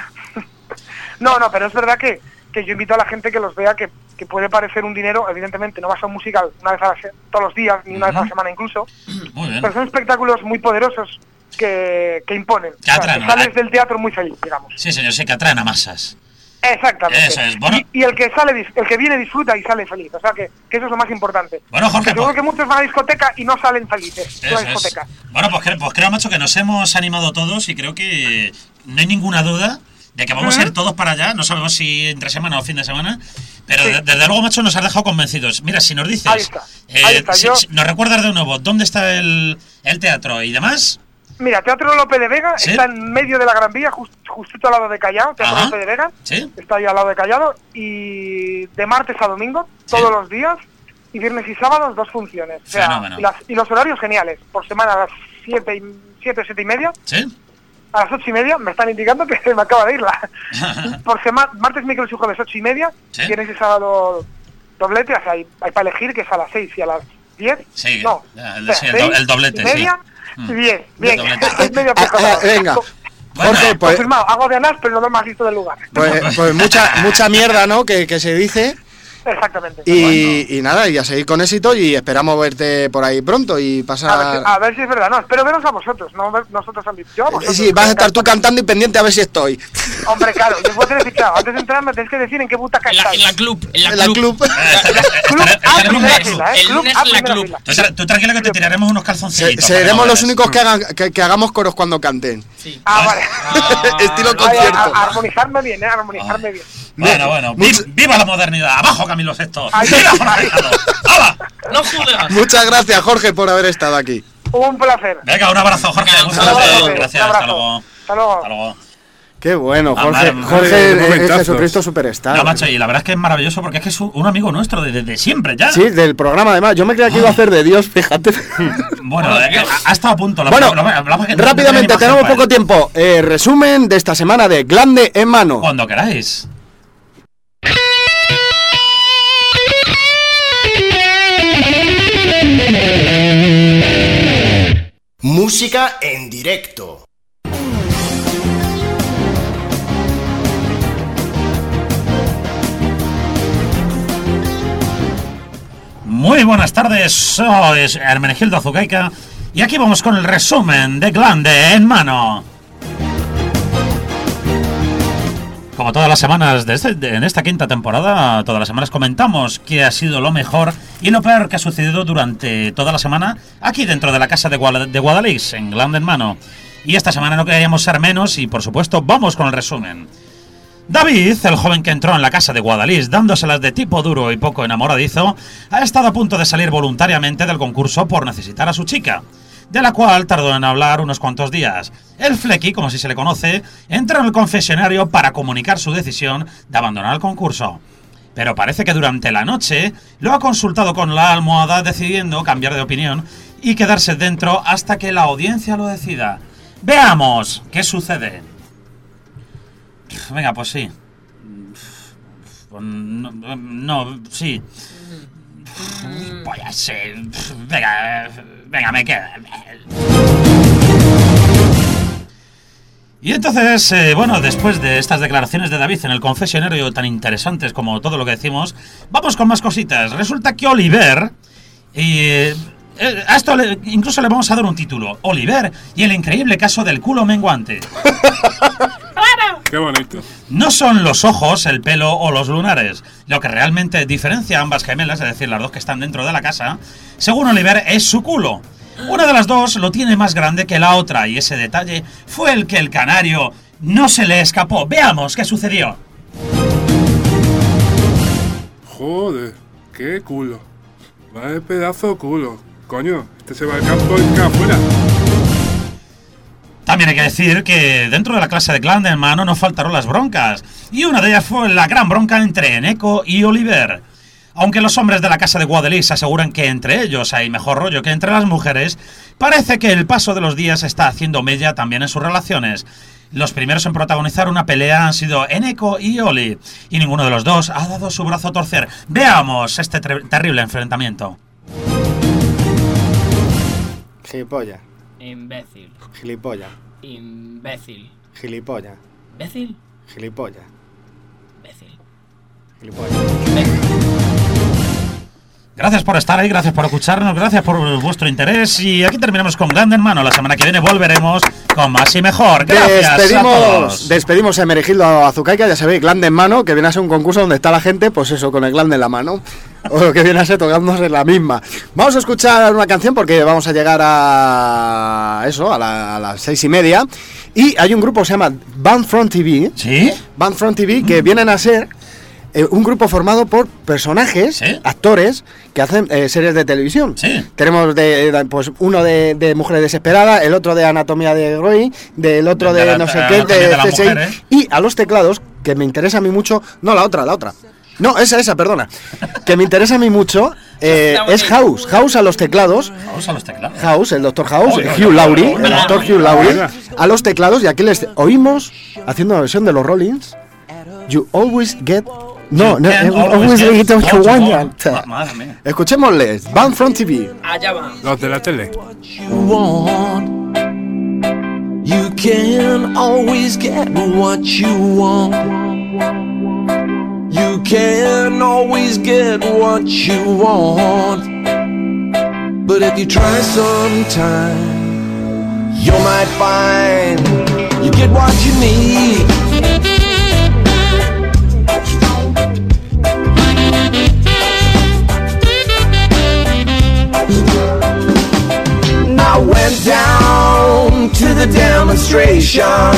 No, pero es verdad que yo invito a la gente que los vea, que puede parecer un dinero. Evidentemente no vas a un musical una vez todos los días, ni una vez a la semana incluso. Muy bien. Pero son espectáculos muy poderosos que imponen. Que atraen, o sea, sales del teatro muy feliz, digamos. Sí, señor, sí, que atraen a masas. Exactamente. Eso es, bueno. Y el que viene disfruta y sale feliz. O sea que eso es lo más importante. Bueno, Jorge, seguro que muchos van a discoteca y no salen felices de la discoteca. Bueno, pues creo, macho, que nos hemos animado todos y creo que no hay ninguna duda de que vamos a ir todos para allá. No sabemos si entre semana o fin de semana, pero desde luego, macho, nos has dejado convencidos. Mira, si nos dices, ahí está. Si nos recuerdas de nuevo dónde está el teatro y demás. Mira, Teatro Lope de Vega está en medio de la Gran Vía, justito al lado de Callao. Teatro Lope de Vega está ahí al lado de Callao, y de martes a domingo, todos los días, y viernes y sábados 2 funciones. O sea, y los horarios geniales, por semana a las 7 y media. ¿Sí? A las 8 y media, me están indicando que se me acaba de ir por semana, martes, miércoles y jueves 8 y media, viernes y sábado doblete, o sea, hay para elegir, que es a las 6 y a las 10. Sí, no, el doblete, media, Bien, es medio venga. Jorge, pues confirmado, hago de Anás, pero no más listo del lugar. Pues mucha mierda, ¿no? Que se dice. Exactamente. Y nada, y a seguir con éxito, y esperamos verte por ahí pronto y pasar. A ver si es verdad, no, espero veros a vosotros, no nosotros a mí. Yo a vosotros. Sí, vas a estar tú cantando y pendiente a ver si estoy. Hombre, claro, yo puedo decir, claro, antes de entrar me tenéis que decir en qué butaca estáis. En la club. El lunes en la club. Tú tranquila que te tiraremos unos calzoncillos. Seremos los únicos que hagamos coros cuando canten. Sí. Vale. Estilo concierto. Armonizarme bien, armonizarme bien. Bueno. ¡Viva la modernidad! ¡Abajo, Camilo Sesto! ¡No jodas! Muchas gracias, Jorge, por haber estado aquí. Un placer. Venga, un abrazo, Jorge. Gracias. Hasta luego. Qué bueno, Jorge es Jesucristo Superstar. No, macho, y la verdad es que es maravilloso porque es que es un amigo nuestro desde siempre ya. Sí, del programa además. Yo me creía que iba a hacer de Dios, fíjate. Bueno, ha estado a punto. Rápidamente, tenemos poco tiempo. Resumen de esta semana de Glande en Mano. Cuando queráis. Música en directo. Muy buenas tardes, soy Hermenegildo Azugaica y aquí vamos con el resumen de Glande en Mano. Como todas las semanas en esta quinta temporada, todas las semanas comentamos qué ha sido lo mejor y lo peor que ha sucedido durante toda la semana aquí dentro de la casa de Guadalix, en Glande en Mano. Y esta semana no queríamos ser menos y, por supuesto, vamos con el resumen. David, el joven que entró en la casa de Guadalix dándoselas de tipo duro y poco enamoradizo, ha estado a punto de salir voluntariamente del concurso por necesitar a su chica, de la cual tardó en hablar unos cuantos días. El Flequi, como así se le conoce, entró en el confesionario para comunicar su decisión de abandonar el concurso. Pero parece que durante la noche lo ha consultado con la almohada, decidiendo cambiar de opinión y quedarse dentro hasta que la audiencia lo decida. Veamos qué sucede. Venga, pues sí. Sí. Voy a ser... Venga, me queda. Y entonces, bueno, después de estas declaraciones de David en el confesionario tan interesantes como todo lo que decimos, vamos con más cositas. Resulta que Oliver, a esto incluso le vamos a dar un título, Oliver y el increíble caso del culo menguante. ¡Qué bonito! No son los ojos, el pelo o los lunares. Lo que realmente diferencia a ambas gemelas, es decir, las dos que están dentro de la casa, según Oliver, es su culo. Una de las dos lo tiene más grande que la otra y ese detalle fue el que el canario no se le escapó. Veamos qué sucedió. Joder, qué culo. Vaya pedazo de culo. Coño, este se va al campo y queda afuera. También hay que decir que dentro de la clase de Glandenman no faltaron las broncas. Y una de ellas fue la gran bronca entre Eneko y Oliver. Aunque los hombres de la casa de Guadelis aseguran que entre ellos hay mejor rollo que entre las mujeres, parece que el paso de los días está haciendo mella también en sus relaciones. Los primeros en protagonizar una pelea han sido Eneko y Oli, y ninguno de los dos ha dado su brazo a torcer. Veamos este terrible enfrentamiento. Gilipollas. Imbécil. Gilipollas. Imbécil. Gilipollas. ¿Imbécil? Gilipollas. Imbécil. Gilipollas. Gracias por estar ahí, gracias por escucharnos, gracias por vuestro interés. Y aquí terminamos con Grande Hermano. La semana que viene volveremos con más y mejor. Gracias a todos. Despedimos a Hermenegildo Azucaica, ya sabéis, Glande en mano, que viene a ser un concurso donde está la gente, pues eso, con el glande en la mano. O lo que viene a ser tocándose la misma. Vamos a escuchar una canción porque vamos a llegar a eso, a las 6:30. Y hay un grupo que se llama Band From TV. ¿Sí? Band From TV, que vienen a ser un grupo formado por personajes, ¿sí?, actores que hacen series de televisión. Sí. Tenemos pues uno de Mujeres Desesperadas, el otro de Anatomía de Grey, del otro de no sé qué, de CSI, mujer, y a los teclados, que me interesa a mí mucho, no, la otra. No, esa, perdona. Que me interesa a mí mucho, es House. House a los teclados. House a los teclados. House, el Dr. House, Hugh Laurie, el actor Hugh Laurie, a los teclados, y aquí les oímos haciendo una versión de los Rollins. You always get... No, always get what you want. Escuchémosles, Band From TV. Allá va. Los de la tele. You can always get what you want. You can always get what you want. But if you try sometime, you might find you get what you need. I went down to the demonstration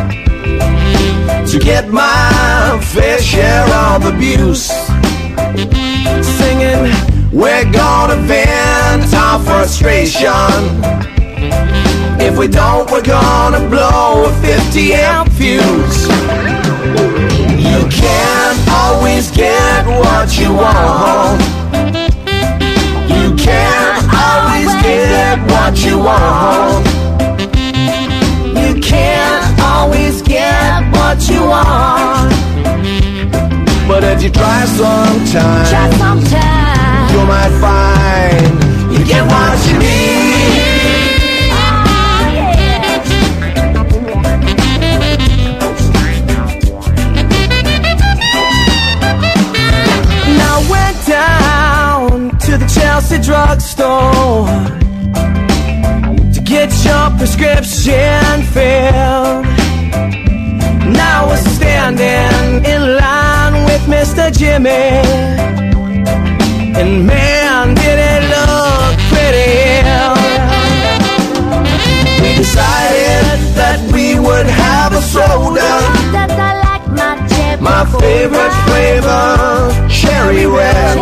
to get my fair share of abuse, singing, we're gonna vent our frustration. If we don't, we're gonna blow a 50 amp fuse. You can't always get what you want. You can't always get what you want. You can't always get what you want. But if you try sometime, you might find you get what you need. Now we're down to the Chelsea drugstore to get your prescription filled. Now we're standing in line with Mr. Jimmy, and man, did it look pretty. We decided that we would have a soda, my favorite flavor, cherry red.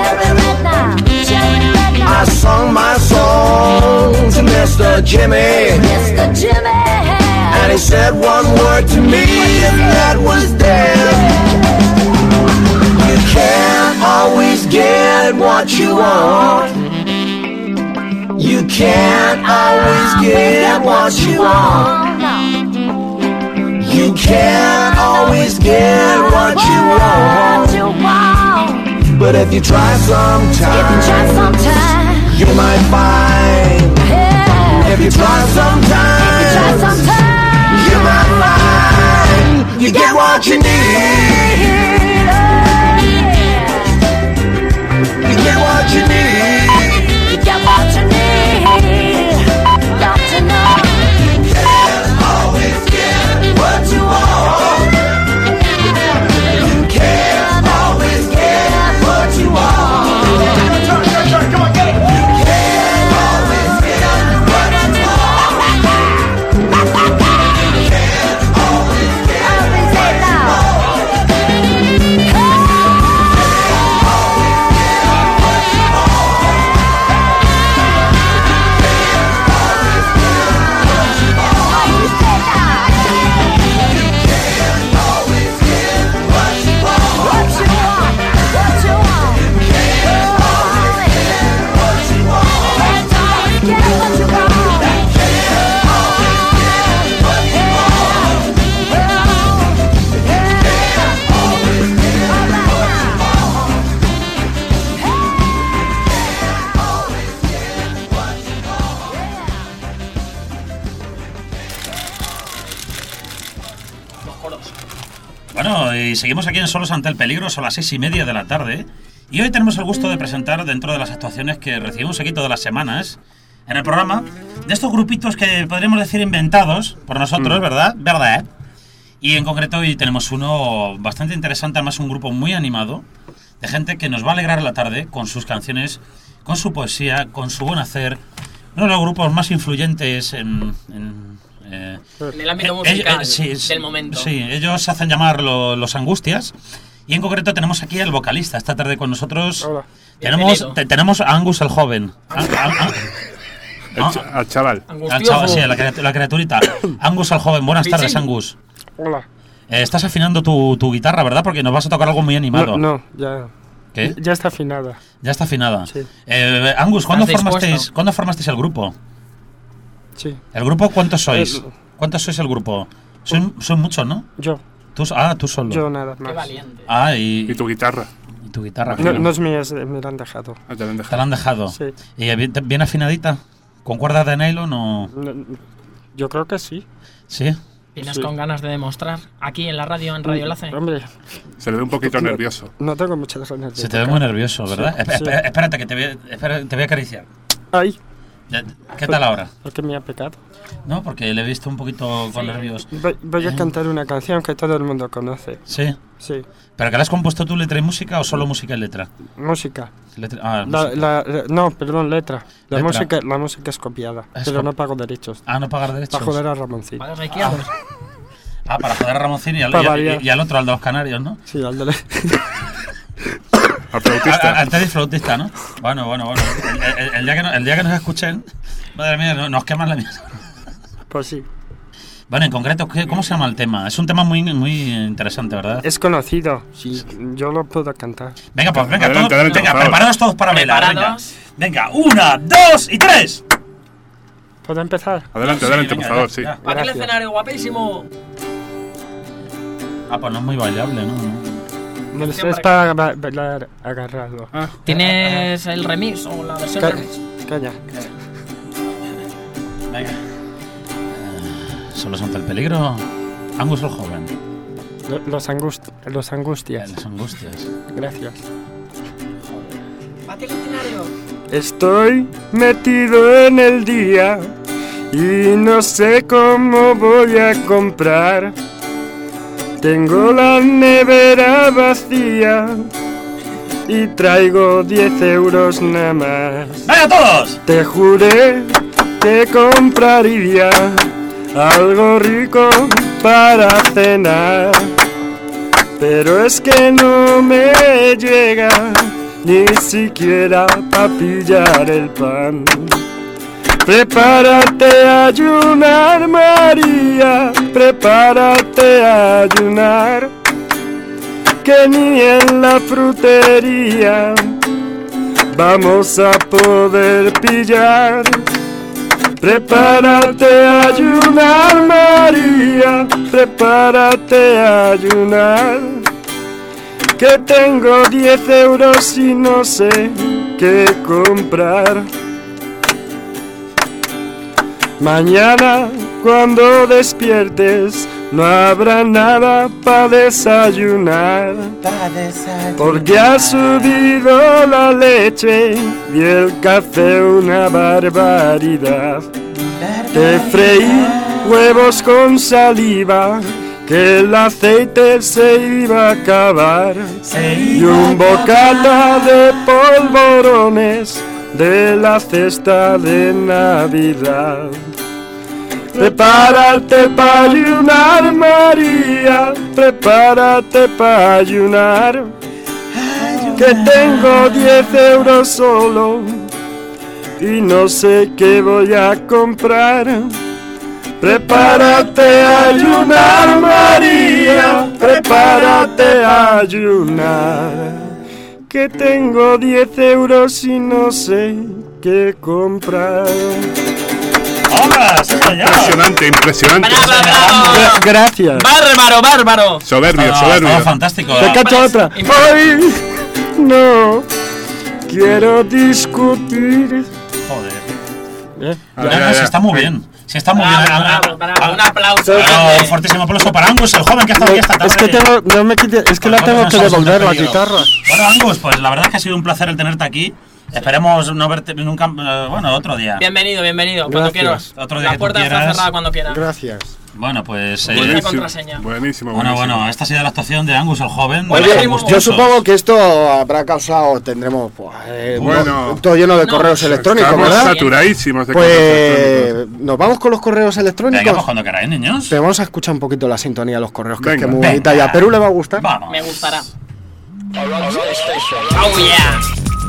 I sung my song to Mr. Jimmy, and he said one word to me, and that was dead. You can't always get what you want. You can't always get what you want. You can't always get what you want. But if you try sometime, you might find. If you try sometime, you might find. what you need. You get what you need. You get what you need. Got to know. You can't always get what you want. You can't always get what you want. Come on, get it. You can't always get what you want. You can't always get what you want. Bueno, y seguimos aquí en Solos ante el Peligro, son las 6:30 de la tarde. Y hoy tenemos el gusto de presentar, dentro de las actuaciones que recibimos aquí todas las semanas en el programa, de estos grupitos que podríamos decir inventados por nosotros, ¿verdad? ¿Verdad? Y en concreto hoy tenemos uno bastante interesante, además un grupo muy animado, de gente que nos va a alegrar la tarde con sus canciones, con su poesía, con su buen hacer. Uno de los grupos más influyentes en el ámbito musical del momento. Sí, ellos se hacen llamar los Angustias. Y en concreto tenemos aquí al vocalista esta tarde con nosotros. Hola. Tenemos a Angus el joven. Al chaval. Al chaval, sí, la criaturita. Angus el joven. Buenas tardes, Angus. Hola. Estás afinando tu guitarra, ¿verdad? Porque nos vas a tocar algo muy animado. No, ya. ¿Qué? Ya está afinada. Ya está afinada. Sí. Angus, ¿cuándo formasteis el grupo? Sí. ¿El grupo cuántos sois? ¿Cuántos sois el grupo? Son muchos, ¿no? Yo. Tú solo. Yo nada más. Qué valiente. ¿Y tu guitarra? Y tu guitarra. No es mía, me la han dejado. Te la han dejado. ¿Te la han dejado? Sí. ¿Y bien afinadita? ¿Con cuerdas de nylon o...? Yo creo que sí. ¿Sí? ¿Tienes con ganas de demostrar aquí en la radio, en Radio Enlace? Hombre. Se le ve un poquito nervioso. No tengo muchas ganas de Se te ve muy nervioso, ¿verdad? Sí. Espérate, que te voy a acariciar. Ay. ¿Qué tal ahora? ¿Por qué me ha pecado? No, porque le he visto un poquito con nervios. Voy a cantar una canción que todo el mundo conoce. ¿Sí? Sí. ¿Pero que la has compuesto tú, letra y música, o solo música y letra? Música. Música. No, perdón, letra. La Letra. música es copiada, pero no pago derechos. No pagar derechos. Para joder a Ramoncín. ¿Pagas a izquierdos? Para joder a Ramoncín y al otro, al de los canarios, ¿no? Sí, al de al flautista. Al Teddy flautista, ¿no? Bueno. El día que nos escuchen, madre mía, nos queman la mierda. Pues sí. Bueno, en concreto, ¿cómo se llama el tema? Es un tema muy interesante, ¿verdad? Es conocido, sí, yo lo puedo cantar. Venga, pues venga, adelante, preparados todos para bailar. Venga, 1, 2 y 3. ¿Puedo empezar? Adelante, por favor, sí. Para el escenario, guapísimo. Pues no es muy bailable, ¿no? Es para bailar agarrado. ¿Tienes el remix o la versión remix? Calla. Venga. Solos ante el peligro. Angus el joven. Los angustias. Las angustias. Gracias. Bate el escenario. Estoy metido en el día y no sé cómo voy a comprar. Tengo la nevera vacía y traigo 10 euros nada más. ¡Venga todos! Te juré que compraría algo rico para cenar, pero es que no me llega ni siquiera para pillar el pan. Prepárate a ayunar, María, prepárate a ayunar, que ni en la frutería vamos a poder pillar. Prepárate a ayunar, María, prepárate a ayunar, que tengo 10 euros y no sé qué comprar. Mañana cuando despiertes no habrá nada para desayunar, porque ha subido la leche y el café una barbaridad. Te freí huevos con saliva, que el aceite se iba a acabar, y un bocata de polvorones de la cesta de Navidad. Prepárate para ayunar, María, prepárate para ayunar, que tengo 10 euros solo y no sé qué voy a comprar. Prepárate a ayunar, María, prepárate a ayunar, que tengo 10 euros y no sé qué comprar. Impresionante, impresionante. Gracias. Bárbaro. Soberbio. Todo fantástico. Te cacho otra. Hoy no quiero discutir. Joder. Si está muy bien. Si está muy bien. Un aplauso. Un fortísimo aplauso para Angus, el joven que ha estado aquí esta tarde. Es que la tengo que devolver la guitarra. Bueno, Angus, pues la verdad es que ha sido un placer el tenerte aquí. Esperemos no verte nunca, bueno, otro día. Bienvenido, cuando quieras. Otro día la puerta está cerrada cuando quieras. Gracias. Bueno, pues... Buenísimo. Bueno, esta ha sido la actuación de Angus, el joven. Oye, yo supongo que esto habrá causado, tendremos todo lleno de correos electrónicos, estamos ¿verdad? saturadísimos de correos electrónicos. Nos vamos con los correos electrónicos. Venga, pues cuando queráis, niños. Pero vamos a escuchar un poquito la sintonía de los correos, que Venga. es que muy bonita. Y a Perú le va a gustar. Vamos. Me gustará. Oh yeah.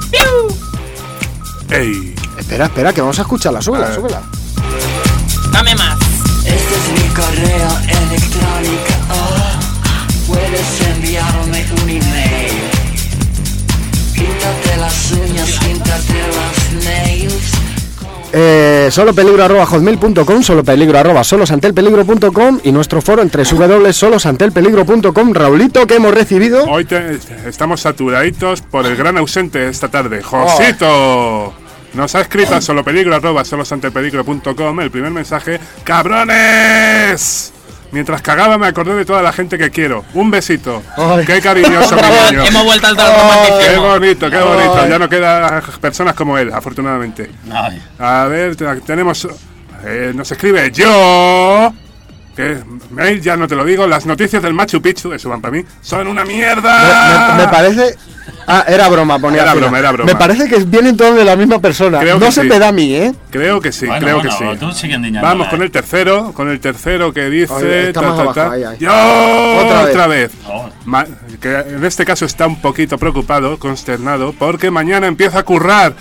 Ey. Espera, que vamos a escucharla. Súbela. Dame más. Este es mi correo electrónico. Puedes enviarme un email. Píntate las uñas, píntate las nails. Solopeligro@hotmail.com, solopeligro@solosantelpeligro.com y nuestro foro en www.solosantelpeligro.com. Raulito, que hemos recibido. Hoy estamos saturaditos por el gran ausente esta tarde, Josito. Nos ha escrito a solopeligro@solosantelpeligro.com el primer mensaje: ¡cabrones! Mientras cagaba me acordé de toda la gente que quiero. Un besito. Ay. Qué cariñoso mi niño. Hemos vuelto al romanticismo. Qué bonito. Ya no quedan personas como él, afortunadamente. Ay. A ver, tenemos... nos escribe yo... Que mail, ya no te lo digo. Las noticias del Machu Picchu, eso van para mí, son una mierda. Me parece... era broma, ponía. Era broma. Me parece que vienen todos de la misma persona. Creo no que se sí. me da a mí, ¿eh? Creo que sí, que sí. Tú sigue endiñando, Vamos con el tercero que dice... Oye, está más abajo, ahí. ¡Yo! Otra vez. Que en este caso está un poquito preocupado, consternado, porque mañana empieza a currar.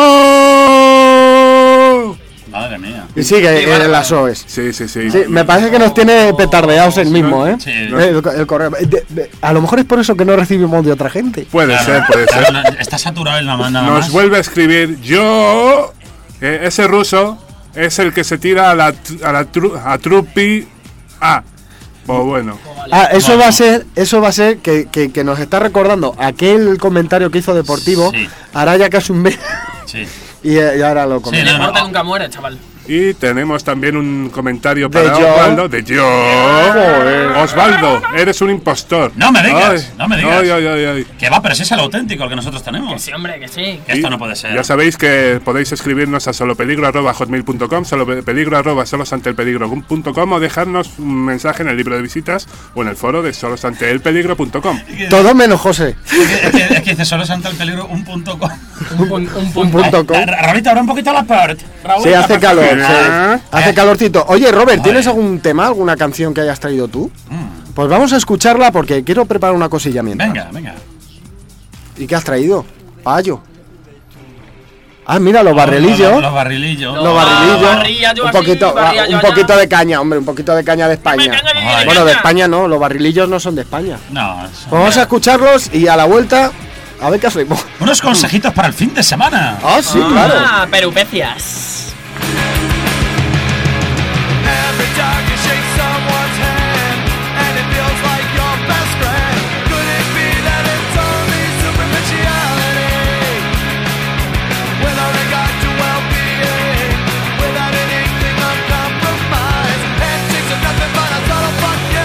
¡No! Madre mía. Y sigue en las OEs. Sí. Me parece que nos tiene petardeados el mismo, ¿eh? Sí. El correo. A lo mejor es por eso que no recibimos de otra gente. Puede ser. Está saturado en la mano. Nos vuelve a escribir yo. Ese ruso es el que se tira a Trupi A. Pues bueno. Eso va a ser que nos está recordando aquel comentario que hizo Deportivo. Sí. Hará ya casi un mes. Sí. Y ahora lo comento. El deporte nunca muere, chaval. Y tenemos también un comentario De para yo. Osvaldo. De yo. Joder. Osvaldo, eres un impostor. No me digas. Ay. Que va, pero ese es el auténtico, el que nosotros tenemos. Que sí, hombre, que sí. Que esto no puede ser. Ya sabéis que podéis escribirnos a solopeligro@hotmail.com, solopeligro@solosanteelpeligro.com o dejarnos un mensaje en el libro de visitas o en el foro de solosanteelpeligro.com. Todo menos José. Es que dice solo Santa el Peligro un punto com. Un punto com. Raulito, abre un poquito la part. Sí, hace calor. Ah. Hace calorcito. Oye, Robert, ¿tienes algún tema, alguna canción que hayas traído tú? Pues vamos a escucharla porque quiero preparar una cosilla mientras. Venga. ¿Y qué has traído? Payo. Mira, los barrilillos. Los barrilillos. Un poquito de caña, hombre, un poquito de caña de España. Bueno, de España no, los barrilillos no son de España. No. Vamos a escucharlos y a la vuelta, a ver qué hacemos. Unos consejitos para el fin de semana. Sí, claro. Perupecias. Fuck you!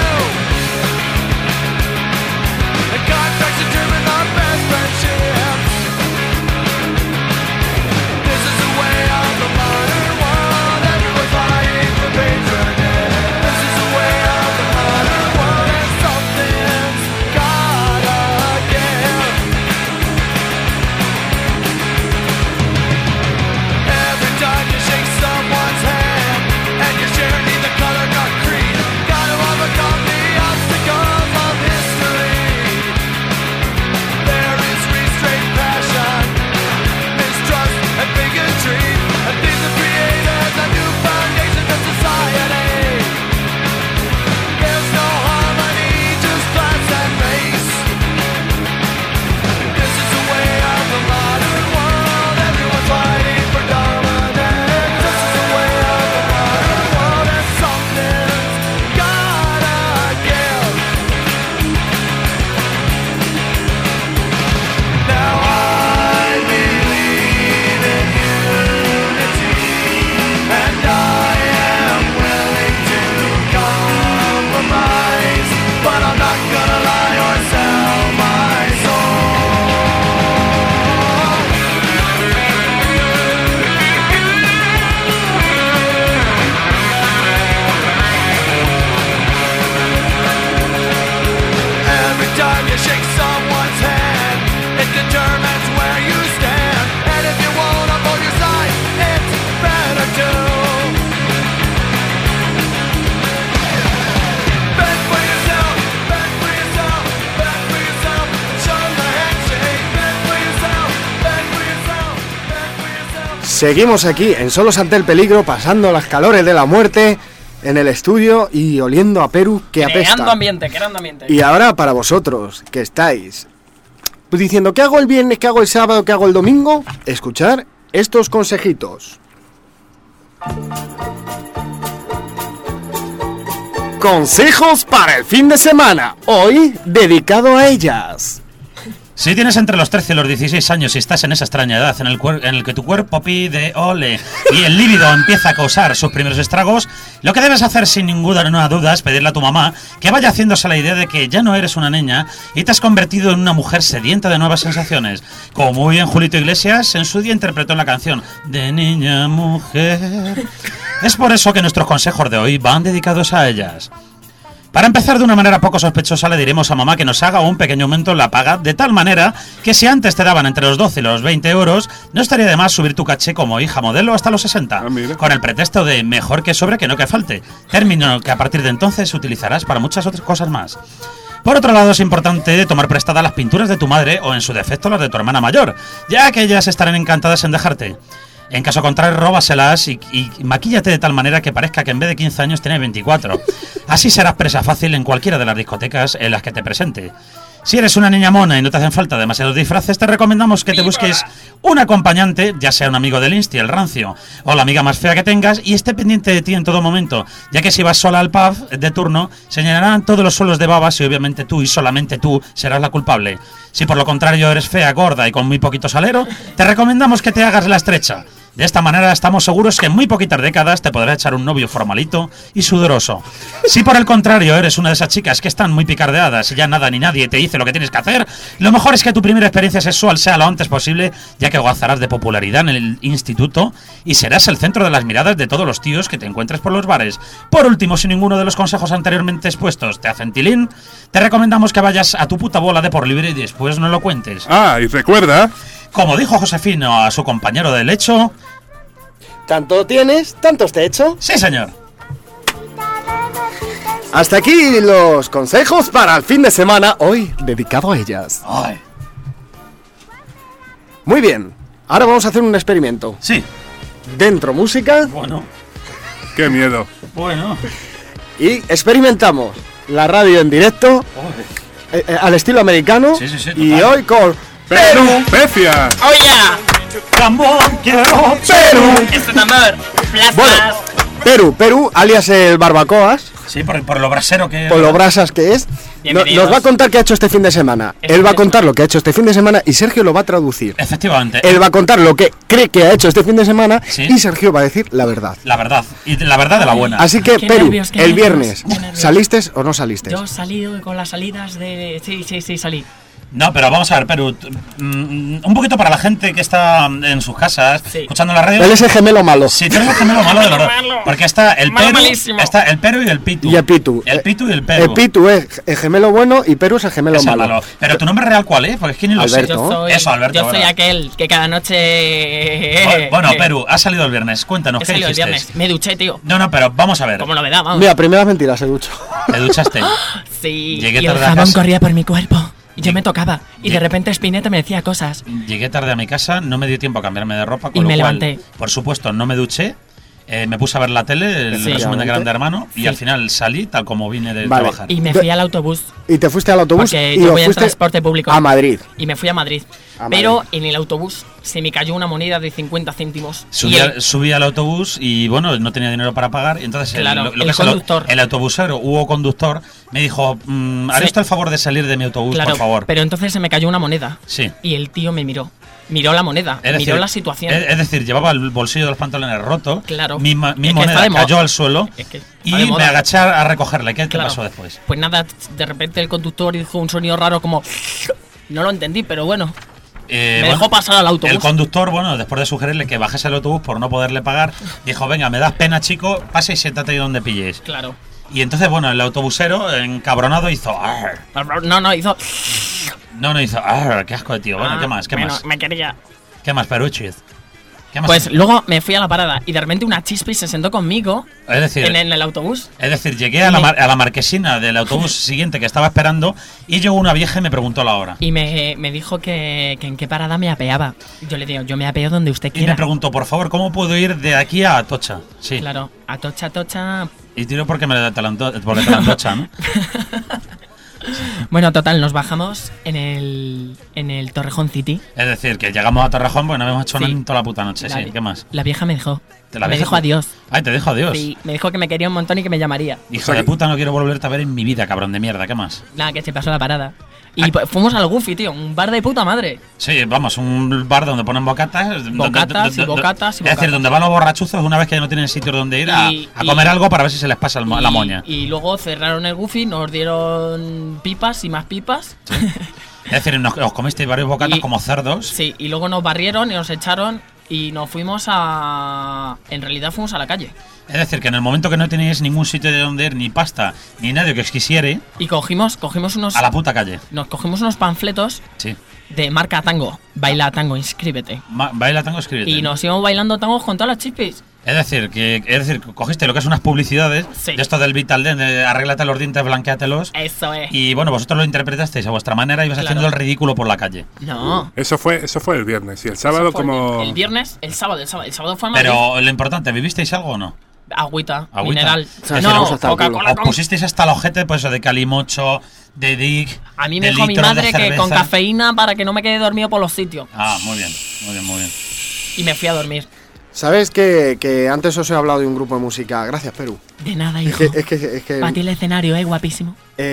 Seguimos aquí en Solos ante el peligro, pasando las calores de la muerte en el estudio y oliendo a Perú que apesta. Creando ambiente. Y ahora para vosotros que estáis pues diciendo ¿qué hago el viernes, qué hago el sábado, qué hago el domingo? Escuchar estos consejitos. Consejos para el fin de semana, hoy dedicado a ellas. Si tienes entre los 13 y los 16 años y estás en esa extraña edad en el que tu cuerpo pide ole y el líbido empieza a causar sus primeros estragos, lo que debes hacer sin ninguna duda es pedirle a tu mamá que vaya haciéndose la idea de que ya no eres una niña y te has convertido en una mujer sedienta de nuevas sensaciones. Como muy bien Julito Iglesias en su día interpretó en la canción de niña a mujer. Es por eso que nuestros consejos de hoy van dedicados a ellas. Para empezar de una manera poco sospechosa le diremos a mamá que nos haga un pequeño aumento en la paga, de tal manera que si antes te daban entre los 12 y los 20 euros, no estaría de más subir tu caché como hija modelo hasta los 60, con el pretexto de mejor que sobre que no que falte, término que a partir de entonces utilizarás para muchas otras cosas más. Por otro lado, es importante tomar prestadas las pinturas de tu madre o en su defecto las de tu hermana mayor, ya que ellas estarán encantadas en dejarte. En caso contrario, róbaselas y maquíllate de tal manera que parezca que en vez de 15 años tienes 24. Así serás presa fácil en cualquiera de las discotecas en las que te presente. Si eres una niña mona y no te hacen falta demasiados disfraces, te recomendamos que te busques un acompañante, ya sea un amigo del Insti, el rancio, o la amiga más fea que tengas, y esté pendiente de ti en todo momento, ya que si vas sola al pub de turno, se llenarán todos los suelos de babas y obviamente tú y solamente tú serás la culpable. Si por lo contrario eres fea, gorda y con muy poquito salero, te recomendamos que te hagas la estrecha. De esta manera estamos seguros que en muy poquitas décadas te podrá echar un novio formalito y sudoroso. Si por el contrario eres una de esas chicas que están muy picardeadas y ya nada ni nadie te dice lo que tienes que hacer, lo mejor es que tu primera experiencia sexual sea lo antes posible, ya que gozarás de popularidad en el instituto y serás el centro de las miradas de todos los tíos que te encuentres por los bares. Por último, si ninguno de los consejos anteriormente expuestos te hacen tilín, te recomendamos que vayas a tu puta bola de por libre y después no lo cuentes. Ah, y recuerda... Como dijo Josefino a su compañero de lecho... ¿Tanto tienes? ¿Tantos te echo? Sí, señor. Hasta aquí los consejos para el fin de semana, hoy dedicado a ellas. Ay. Muy bien, ahora vamos a hacer un experimento. Sí. Dentro música. Bueno. Qué miedo. Bueno. Y experimentamos la radio en directo, al estilo americano. Sí, y hoy con... ¡Perú! ¡Pecia! ¡Oye! ¡Cambón, quiero Perú! ¡Este tambor! ¡Plasmas! Bueno, Perú, alias el Barbacoas. Sí, por lo brasero que es. Por lo brasas que es. Nos va a contar qué ha hecho este fin de semana. Él va a contar lo que ha hecho este fin de semana y Sergio lo va a traducir. Efectivamente. Él va a contar lo que cree que ha hecho este fin de semana y Sergio va a decir la verdad. La verdad. Y la verdad de la buena. Así que, Perú, el viernes, ¿saliste o no saliste? Yo salí con las salidas de... Sí, salí. No, pero vamos a ver, Perú, un poquito para la gente que está en sus casas, escuchando la radio. Él es el gemelo malo. Sí, tú eres el gemelo malo de verdad. Porque está el Perú y el Pitu. Y el Pitu. El Pitu y el Perú. El Pitu es el gemelo bueno y Perú es el gemelo malo. Pero tu nombre real, ¿cuál es? Porque es que ni lo sé. Alberto. Yo soy aquel que cada noche... Bueno, Perú, has salido el viernes. Cuéntanos, ¿qué dijiste? El viernes. Me duché, tío. No, pero vamos a ver. Como novedad, vamos. Mira, primeras mentiras, se duchó. ¿Te duchaste? Sí. Llegué y tarde el a jabón casa. corría por mi cuerpo. Y yo me tocaba. Y de repente Spinetta me decía cosas. Llegué tarde a mi casa, no me dio tiempo a cambiarme de ropa, Y con me lo cual, levanté. por supuesto, no me duché. Me puse a ver la tele, el resumen de Grande Hermano, y al final salí tal como vine de trabajar. Y me fui al autobús. Y te fuiste al autobús Porque y yo voy en fuiste transporte público. a Madrid. Y me fui a Madrid. Pero en el autobús se me cayó una moneda de 50 céntimos. Subí al autobús y bueno, no tenía dinero para pagar. Y entonces el autobusero, Hugo Conductor, me dijo, haré usted el favor de salir de mi autobús, por favor. Pero entonces se me cayó una moneda. Sí. Y el tío me miró. Miró la moneda, miró la situación. Es decir, llevaba el bolsillo de los pantalones roto. Claro. Mi moneda cayó al suelo y me agaché a recogerla. ¿Qué pasó después? Pues nada, de repente el conductor hizo un sonido raro como... No lo entendí, pero bueno. Me dejó pasar al autobús. El conductor, bueno, después de sugerirle que bajase el autobús por no poderle pagar, dijo, venga, me das pena, chico, pase y siéntate ahí donde pilles. Claro. Y entonces, bueno, el autobusero, encabronado, hizo... Arr. No, hizo... No hizo... Arr, qué asco de tío. Bueno, ¿qué más? Me quería... ¿Qué más, Peruchis? Pues luego me fui a la parada y de repente una chispa y se sentó conmigo en el autobús. Es decir, llegué a la marquesina del autobús siguiente que estaba esperando y llegó una vieja y me preguntó la hora. Y me dijo que en qué parada me apeaba. Yo le digo, yo me apeo donde usted quiera. Y me preguntó, por favor, ¿cómo puedo ir de aquí a Atocha? Sí. Claro, Atocha. Y tiro porque te la antocha, ¿no? Bueno, total, nos bajamos en el Torrejón City. Es decir, que llegamos a Torrejón porque no habíamos hecho nada en toda la puta noche. ¿Qué más? La vieja me dejó. Me dijo adiós. Ay, te dijo adiós. Sí, me dijo que me quería un montón y que me llamaría. Hijo de puta, no quiero volverte a ver en mi vida, cabrón de mierda. ¿Qué más? Nada, que se pasó la parada. Y fuimos al Goofy, tío, un bar de puta madre. Sí, vamos, un bar donde ponen bocatas. Bocatas. Es decir, donde van los borrachuzos una vez que ya no tienen sitio donde ir a comer algo para ver si se les pasa la moña. Y luego cerraron el Goofy, nos dieron pipas y más pipas. ¿Sí? Es decir, os comisteis varios bocatas como cerdos. Sí, y luego nos barrieron y nos echaron y nos fuimos en realidad fuimos a la calle. Es decir, que en el momento que no teníais ningún sitio de donde ir, ni pasta, ni nadie que os quisiere... Y cogimos unos... A la puta calle. Nos cogimos unos panfletos de marca tango. Baila tango, inscríbete. Baila tango, inscríbete. Y nos íbamos bailando tangos con todas las chispis. Es decir, cogiste lo que es unas publicidades de esto del Vital Dent, de arréglate los dientes, blanqueátelos. Eso es. Y bueno, vosotros lo interpretasteis a vuestra manera y ibas haciendo el ridículo por la calle. No. Eso fue el viernes. Y el sábado como... El viernes, el sábado fue mal. Pero lo importante, ¿vivisteis algo o no? Agüita, mineral. No, Coca-Cola. Os pusisteis hasta el ojete, pues de Calimocho, de Dick. A mí me dijo mi madre que con cafeína para que no me quede dormido por los sitios. Ah, muy bien. Y me fui a dormir. ¿Sabes que antes os he hablado de un grupo de música? Gracias, Perú. De nada, hijo. Es que para ti el escenario, guapísimo.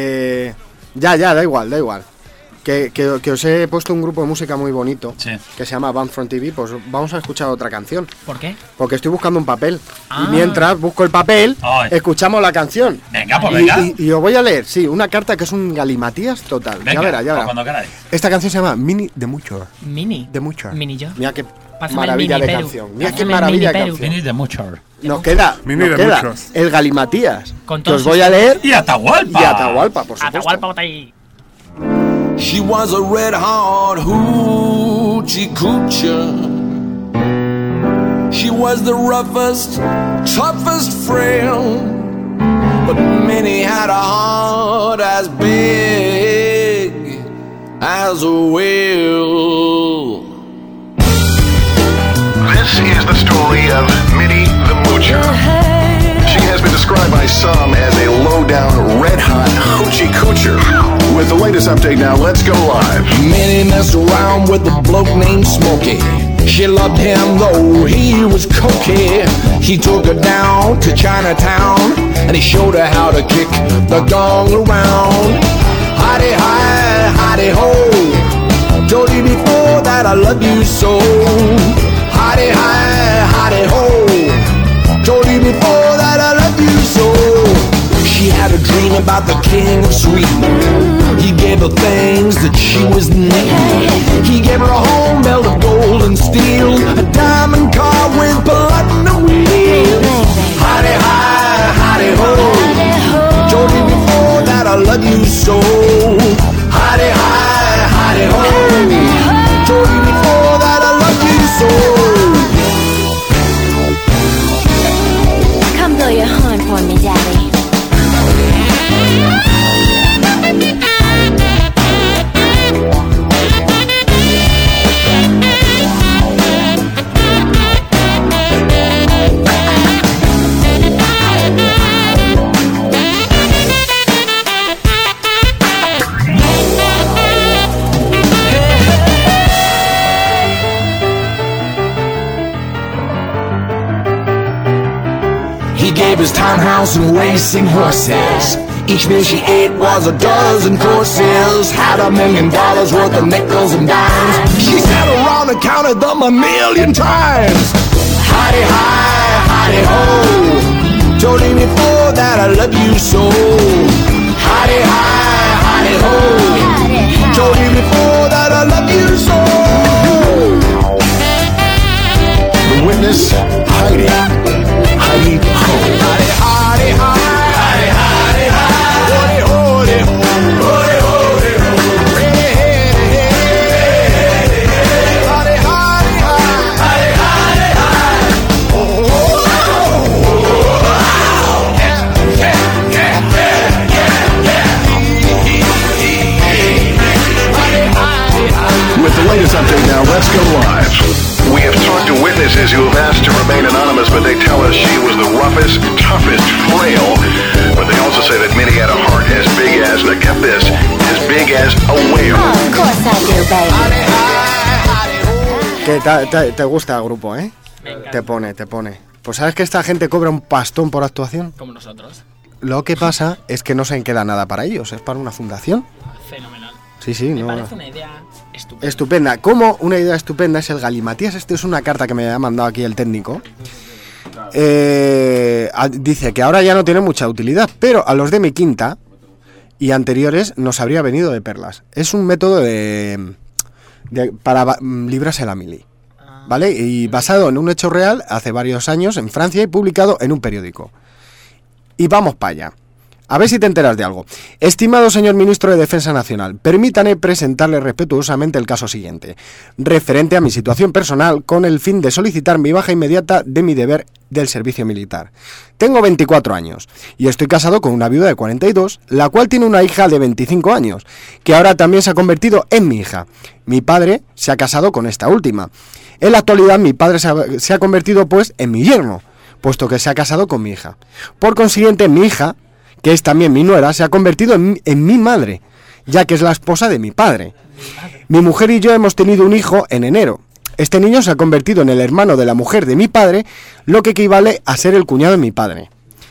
Ya, da igual. Que os he puesto un grupo de música muy bonito que se llama Band from TV. Pues vamos a escuchar otra canción. ¿Por qué? Porque estoy buscando un papel. Y mientras busco el papel, escuchamos la canción. Venga, pues venga. Y os voy a leer, una carta que es un galimatías total. Venga, ya verá. cuando queráis. Esta canción se llama Mini de Mucho. ¿Mini? De Mucho. Mini yo. Mira qué Pásame maravilla de canción. Mira qué maravilla de canción. Mini de Mucho. Nos queda el galimatías. Que os voy a leer. Y Atahualpa. Por supuesto. Atahualpa está ahí. She was a red-hot hoochie coocher. She was the roughest, toughest friend. But Minnie had a heart as big as a whale. This is the story of Minnie the Moocher. She has been described by some as a low-down, red-hot hoochie coocher. With the latest update now, let's go live. Minnie messed around with a bloke named Smokey. She loved him though he was cokey. He took her down to Chinatown and he showed her how to kick the gong around. Hidey-hi, hidey-ho, told you before that I love you so. Hidey-hi, hidey-ho, told you before that I love you so. She had a dream about the king of Sweden. He gave her things that she was needing. He gave her a home built of gold and steel, a diamond car with platinum wheels. Hidey-hi, hidey-ho, told you before that I love you so. Hidey-hi, hidey-ho, told you before that I love you so. Come blow your horn for me, Daddy. He gave his townhouse and racing horses. Each meal she ate was a dozen courses. Had $1 million worth of nickels and dimes. She sat around and counted them 1,000,000 times. Hidey-hi, hidey-ho, told him before that I love you so. Hidey-hi, hidey-ho, told him before that I love you so. The witness, Heidi. Heidi-ho. Hidey-hi. fans who have asked to remain anonymous, but they tell us she was the roughest, toughest, frail. But they also say that Minnie had a heart as big as, now get this, as big as a whale. Of course I do, baby. Que te gusta el grupo, ¿eh? Te pone. Pues sabes que esta gente cobra un pastón por actuación. Como nosotros. Lo que pasa es que no se queda nada para ellos, es para una fundación. Fenomenal. Sí, Me no. parece una idea estupenda. Estupenda. Como una idea estupenda es el galimatías. Esto es una carta que me ha mandado aquí el técnico. Dice que ahora ya no tiene mucha utilidad, pero a los de mi quinta y anteriores nos habría venido de perlas. Es un método para librarse la mili, ¿vale? Y basado en un hecho real hace varios años en Francia y publicado en un periódico. Y vamos para allá. A ver si te enteras de algo. Estimado señor ministro de Defensa Nacional, permítame presentarle respetuosamente el caso siguiente, referente a mi situación personal, con el fin de solicitar mi baja inmediata de mi deber del servicio militar. Tengo 24 años y estoy casado con una viuda de 42, la cual tiene una hija de 25 años, que ahora también se ha convertido en mi hija. Mi padre se ha casado con esta última. En la actualidad mi padre se ha convertido pues en mi yerno, puesto que se ha casado con mi hija. Por consiguiente, mi hija, que es también mi nuera, se ha convertido en mi madre, ya que es la esposa de mi padre. Mi mujer y yo hemos tenido un hijo en enero. Este niño se ha convertido en el hermano de la mujer de mi padre, lo que equivale a ser el cuñado de mi padre.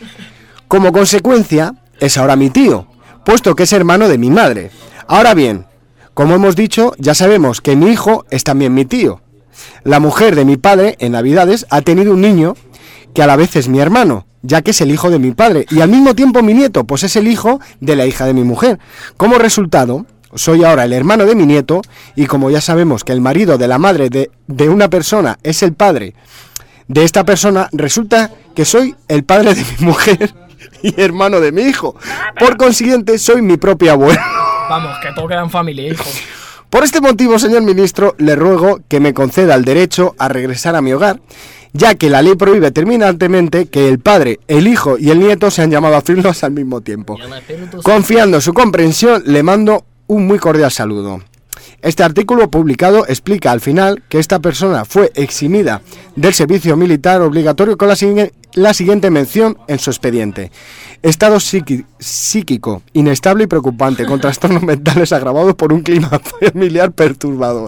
Como consecuencia, es ahora mi tío, puesto que es hermano de mi madre. Ahora bien, como hemos dicho, ya sabemos que mi hijo es también mi tío. La mujer de mi padre, en Navidades, ha tenido un niño que a la vez es mi hermano, ya que es el hijo de mi padre, y al mismo tiempo mi nieto, pues es el hijo de la hija de mi mujer. Como resultado, soy ahora el hermano de mi nieto, y como ya sabemos que el marido de la madre de una persona es el padre de esta persona, resulta que soy el padre de mi mujer y hermano de mi hijo. Por consiguiente, soy mi propio abuelo. Vamos, que todo queda en familia, hijo. Por este motivo, señor ministro, le ruego que me conceda el derecho a regresar a mi hogar, ya que la ley prohíbe terminantemente que el padre, el hijo y el nieto sean llamados a firmas al mismo tiempo. Confiando en su comprensión, le mando un muy cordial saludo. Este artículo publicado explica al final que esta persona fue eximida del servicio militar obligatorio con la siguiente mención en su expediente: estado psíquico inestable y preocupante, con trastornos mentales agravados por un clima familiar perturbador.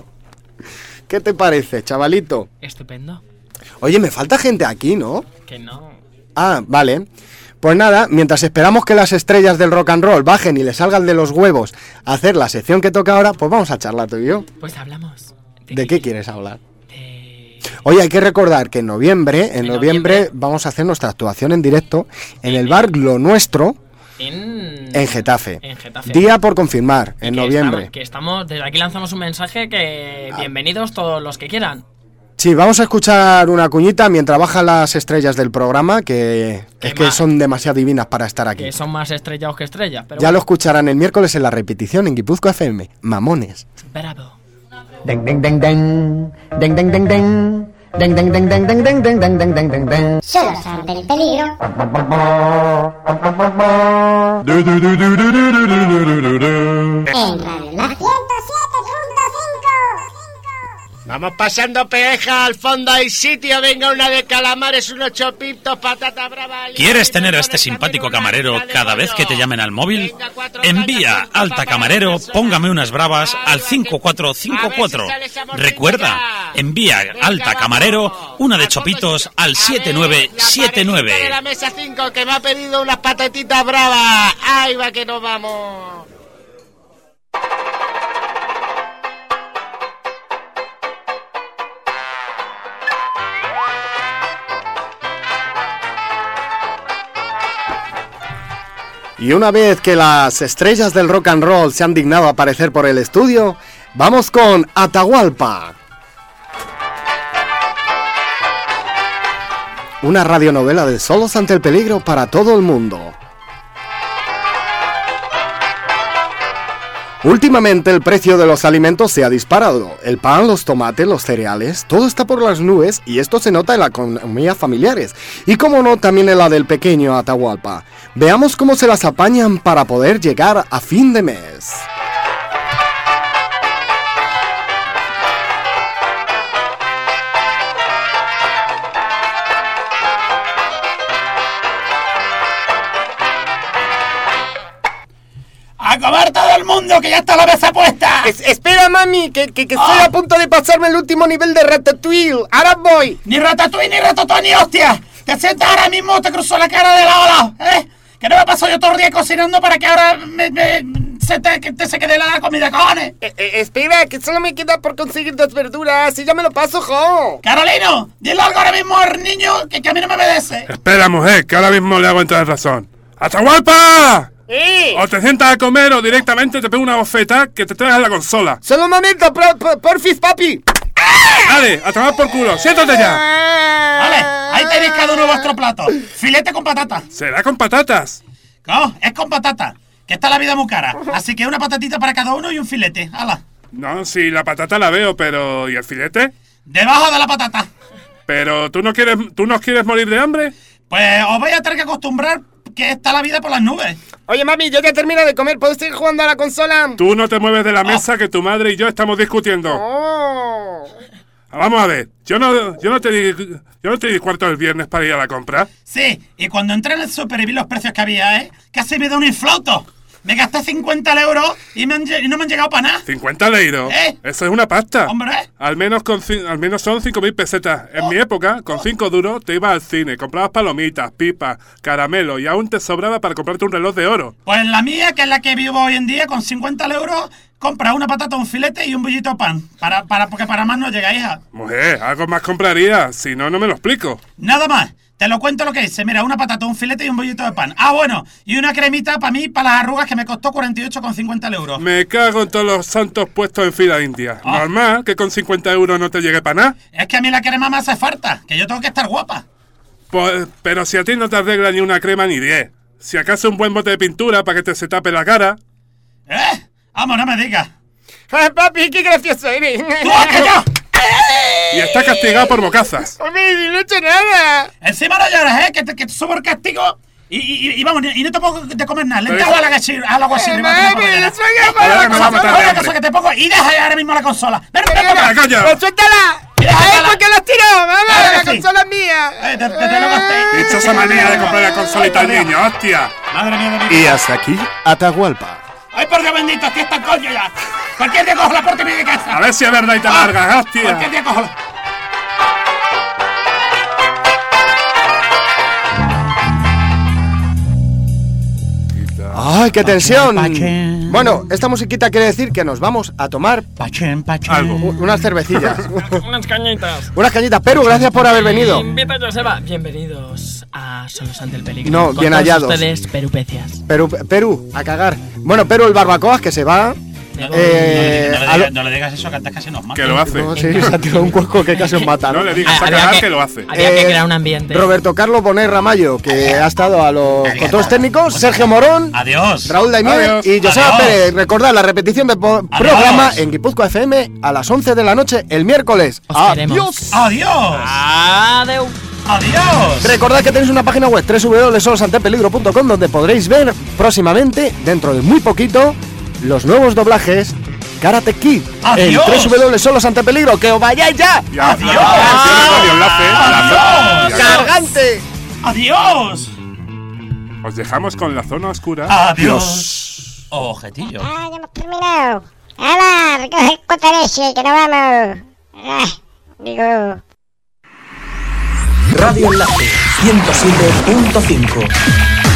¿Qué te parece, chavalito? Estupendo. Oye, me falta gente aquí, ¿no? Que no. Ah, vale. Pues nada, mientras esperamos que las estrellas del rock and roll bajen y le salgan de los huevos a hacer la sección que toca ahora, pues vamos a charlar tú y yo. Pues hablamos. ¿De qué quieres hablar? Oye, hay que recordar que en noviembre vamos a hacer nuestra actuación en directo en el bar Lo Nuestro en Getafe. Día por confirmar, en noviembre. Desde aquí lanzamos un mensaje que bienvenidos todos los que quieran. Sí, vamos a escuchar una cuñita mientras bajan las estrellas del programa, que es que son demasiado divinas para estar aquí. Que son más estrellados que estrellas. Pero ya lo escucharán el miércoles en la repetición en Guipúzcoa FM. Mamones. Bravo. Ding ding ding ding. Ding ding ding ding. Ding ding ding ding ding ding ding ding ding ding ding ding. Solos ante el peligro. En Radio La 107.5. Vamos pasando peeja, al fondo hay sitio, venga una de calamares, unos chopitos, patata brava... ¿Quieres tener a este simpático camarero cada vez que te llamen al móvil? Envía Alta Camarero, póngame unas bravas al 5454. Recuerda, envía Alta Camarero, una de chopitos al 7979. De la mesa 5 que me ha pedido unas patatitas bravas. Ahí va que nos vamos. Y una vez que las estrellas del rock and roll se han dignado a aparecer por el estudio, vamos con Atahualpa. Una radionovela de Solos ante el peligro para todo el mundo. Últimamente el precio de los alimentos se ha disparado. El pan, los tomates, los cereales, todo está por las nubes y esto se nota en las economías familiares. Y como no, también en la del pequeño Atahualpa. Veamos cómo se las apañan para poder llegar a fin de mes. ¡A comer todo el mundo, que ya está la mesa puesta! Espera, mami, que estoy a punto de pasarme el último nivel de Ratatouille. Ahora voy. ¡Ni Ratatouille, ni Ratatouille, hostia! Te sientas ahora mismo, te cruzo la cara de lado a lado, ¿eh? Que no me paso yo todo el día cocinando para que ahora se quede la comida, cojones. Espera, que solo me queda por conseguir 2 verduras y ya me lo paso, jo. Carolino, dile algo ahora mismo al niño que a mí no me obedece. Espera, mujer, que ahora mismo le hago entrar en razón. ¡Atahualpa! O te sientas a comer o directamente te pego una bofeta que te traes a la consola. Solo un momento, porfis, papi. Dale, a tomar por culo, siéntate ya. Vale, ahí tenéis cada uno vuestro plato. Filete con patatas. ¿Será con patatas? No, es con patatas. Que está la vida muy cara. Así que una patatita para cada uno y un filete. ¡Hala! No, sí, la patata la veo, pero... ¿y el filete? Debajo de la patata. ¿Pero tú no quieres morir de hambre? Pues os vais a tener que acostumbrar que está la vida por las nubes. Oye, mami, yo ya termino de comer. ¿Puedo seguir jugando a la consola? Tú no te mueves de la mesa que tu madre y yo estamos discutiendo. Vamos a ver, yo no te di cuarto el viernes para ir a la compra. Sí, y cuando entré en el súper y vi los precios que había, casi me da un inflauto. Me gasté 50 euros y no me han llegado para nada. ¿50 euros? Eso es una pasta. Hombre. Al menos son 5.000 pesetas. En mi época, con 5 duros, te ibas al cine, comprabas palomitas, pipas, caramelo y aún te sobraba para comprarte un reloj de oro. Pues en la mía, que es la que vivo hoy en día, con 50 euros, compra una patata, un filete y un bullito de pan. Porque para más no llega, hija. Mujer, algo más compraría, si no, no me lo explico. Nada más. Te lo cuento lo que hice. Mira, una patata, un filete y un bollito de pan. Ah, bueno, y una cremita para mí, para las arrugas, que me costó 48,50 euros. Me cago en todos los santos puestos en fila india. Normal que con 50 euros no te llegue para nada. Es que a mí la crema me hace falta, que yo tengo que estar guapa. Pues, pero si a ti no te arregla ni una crema ni 10. Si acaso un buen bote de pintura para que se tape la cara. Vamos, no me digas. Papi, qué gracioso eres. ¡Tú has callado! Y está castigado por bocazas. Hombre, no he hecho nada. Encima no lloras, que te subo el castigo. Y vamos, y no te pongo de comer nada. Lentejas al agua así. Otra cosa que te pongo. Y deja ahora mismo la consola. ¡Ven, ¡Pero suéltala! ¿Por qué la has tirado? ¡Vamos, la consola es mía! Te lo gasté. Dichosa manía de comprar la consolita al niño, hostia. Madre mía. Y hasta aquí, Atahualpa. ¡Ay, por Dios bendito! ¡Aquí está el coño ya! ¡Cualquier día cojo la puerta y me voy de casa! A ver si es verdad y te largas, hostia. ¡Cualquier día cojo la... ¡Ay, qué tensión! Bueno, esta musiquita quiere decir que nos vamos a tomar algo. Unas cervecillas. Unas cañitas. Unas cañitas. Perú, gracias por haber venido. Invita a Joseba. Bienvenidos a Solos ante el Peligro. No, bien hallados. Ustedes, perupecias. Perú, a cagar. Bueno, Perú el barbacoas que se va. No le digas eso, que antes casi nos mata. Que lo hace. No, sí, se ha tirado un cuesco que casi os mata. No le digas a cagar que lo hace. Había que crear un ambiente. Roberto Carlos Bonet Ramallo, que ha estado a los controles técnicos. Sergio Morón. Adiós. Raúl Daimiel y Joseba Pérez. Recordad la repetición del programa en Guipúzcoa FM a las 11 de la noche el miércoles. Adiós. Adiós. Adiós. Adiós. Recordad que tenéis una página web www.solosantepeligro.com donde podréis ver próximamente, dentro de muy poquito, los nuevos doblajes Karate Kid en www.solosantepeligro. ¡Que os vayáis ya! ¡Adiós! ¡Cargante! ¡Adiós! Os dejamos con la zona oscura. ¡Adiós! Objetillo. Ya hemos terminado. ¡Hala! Recoge el cotarese, que nos vamos. Digo... Radio Enlace 107.5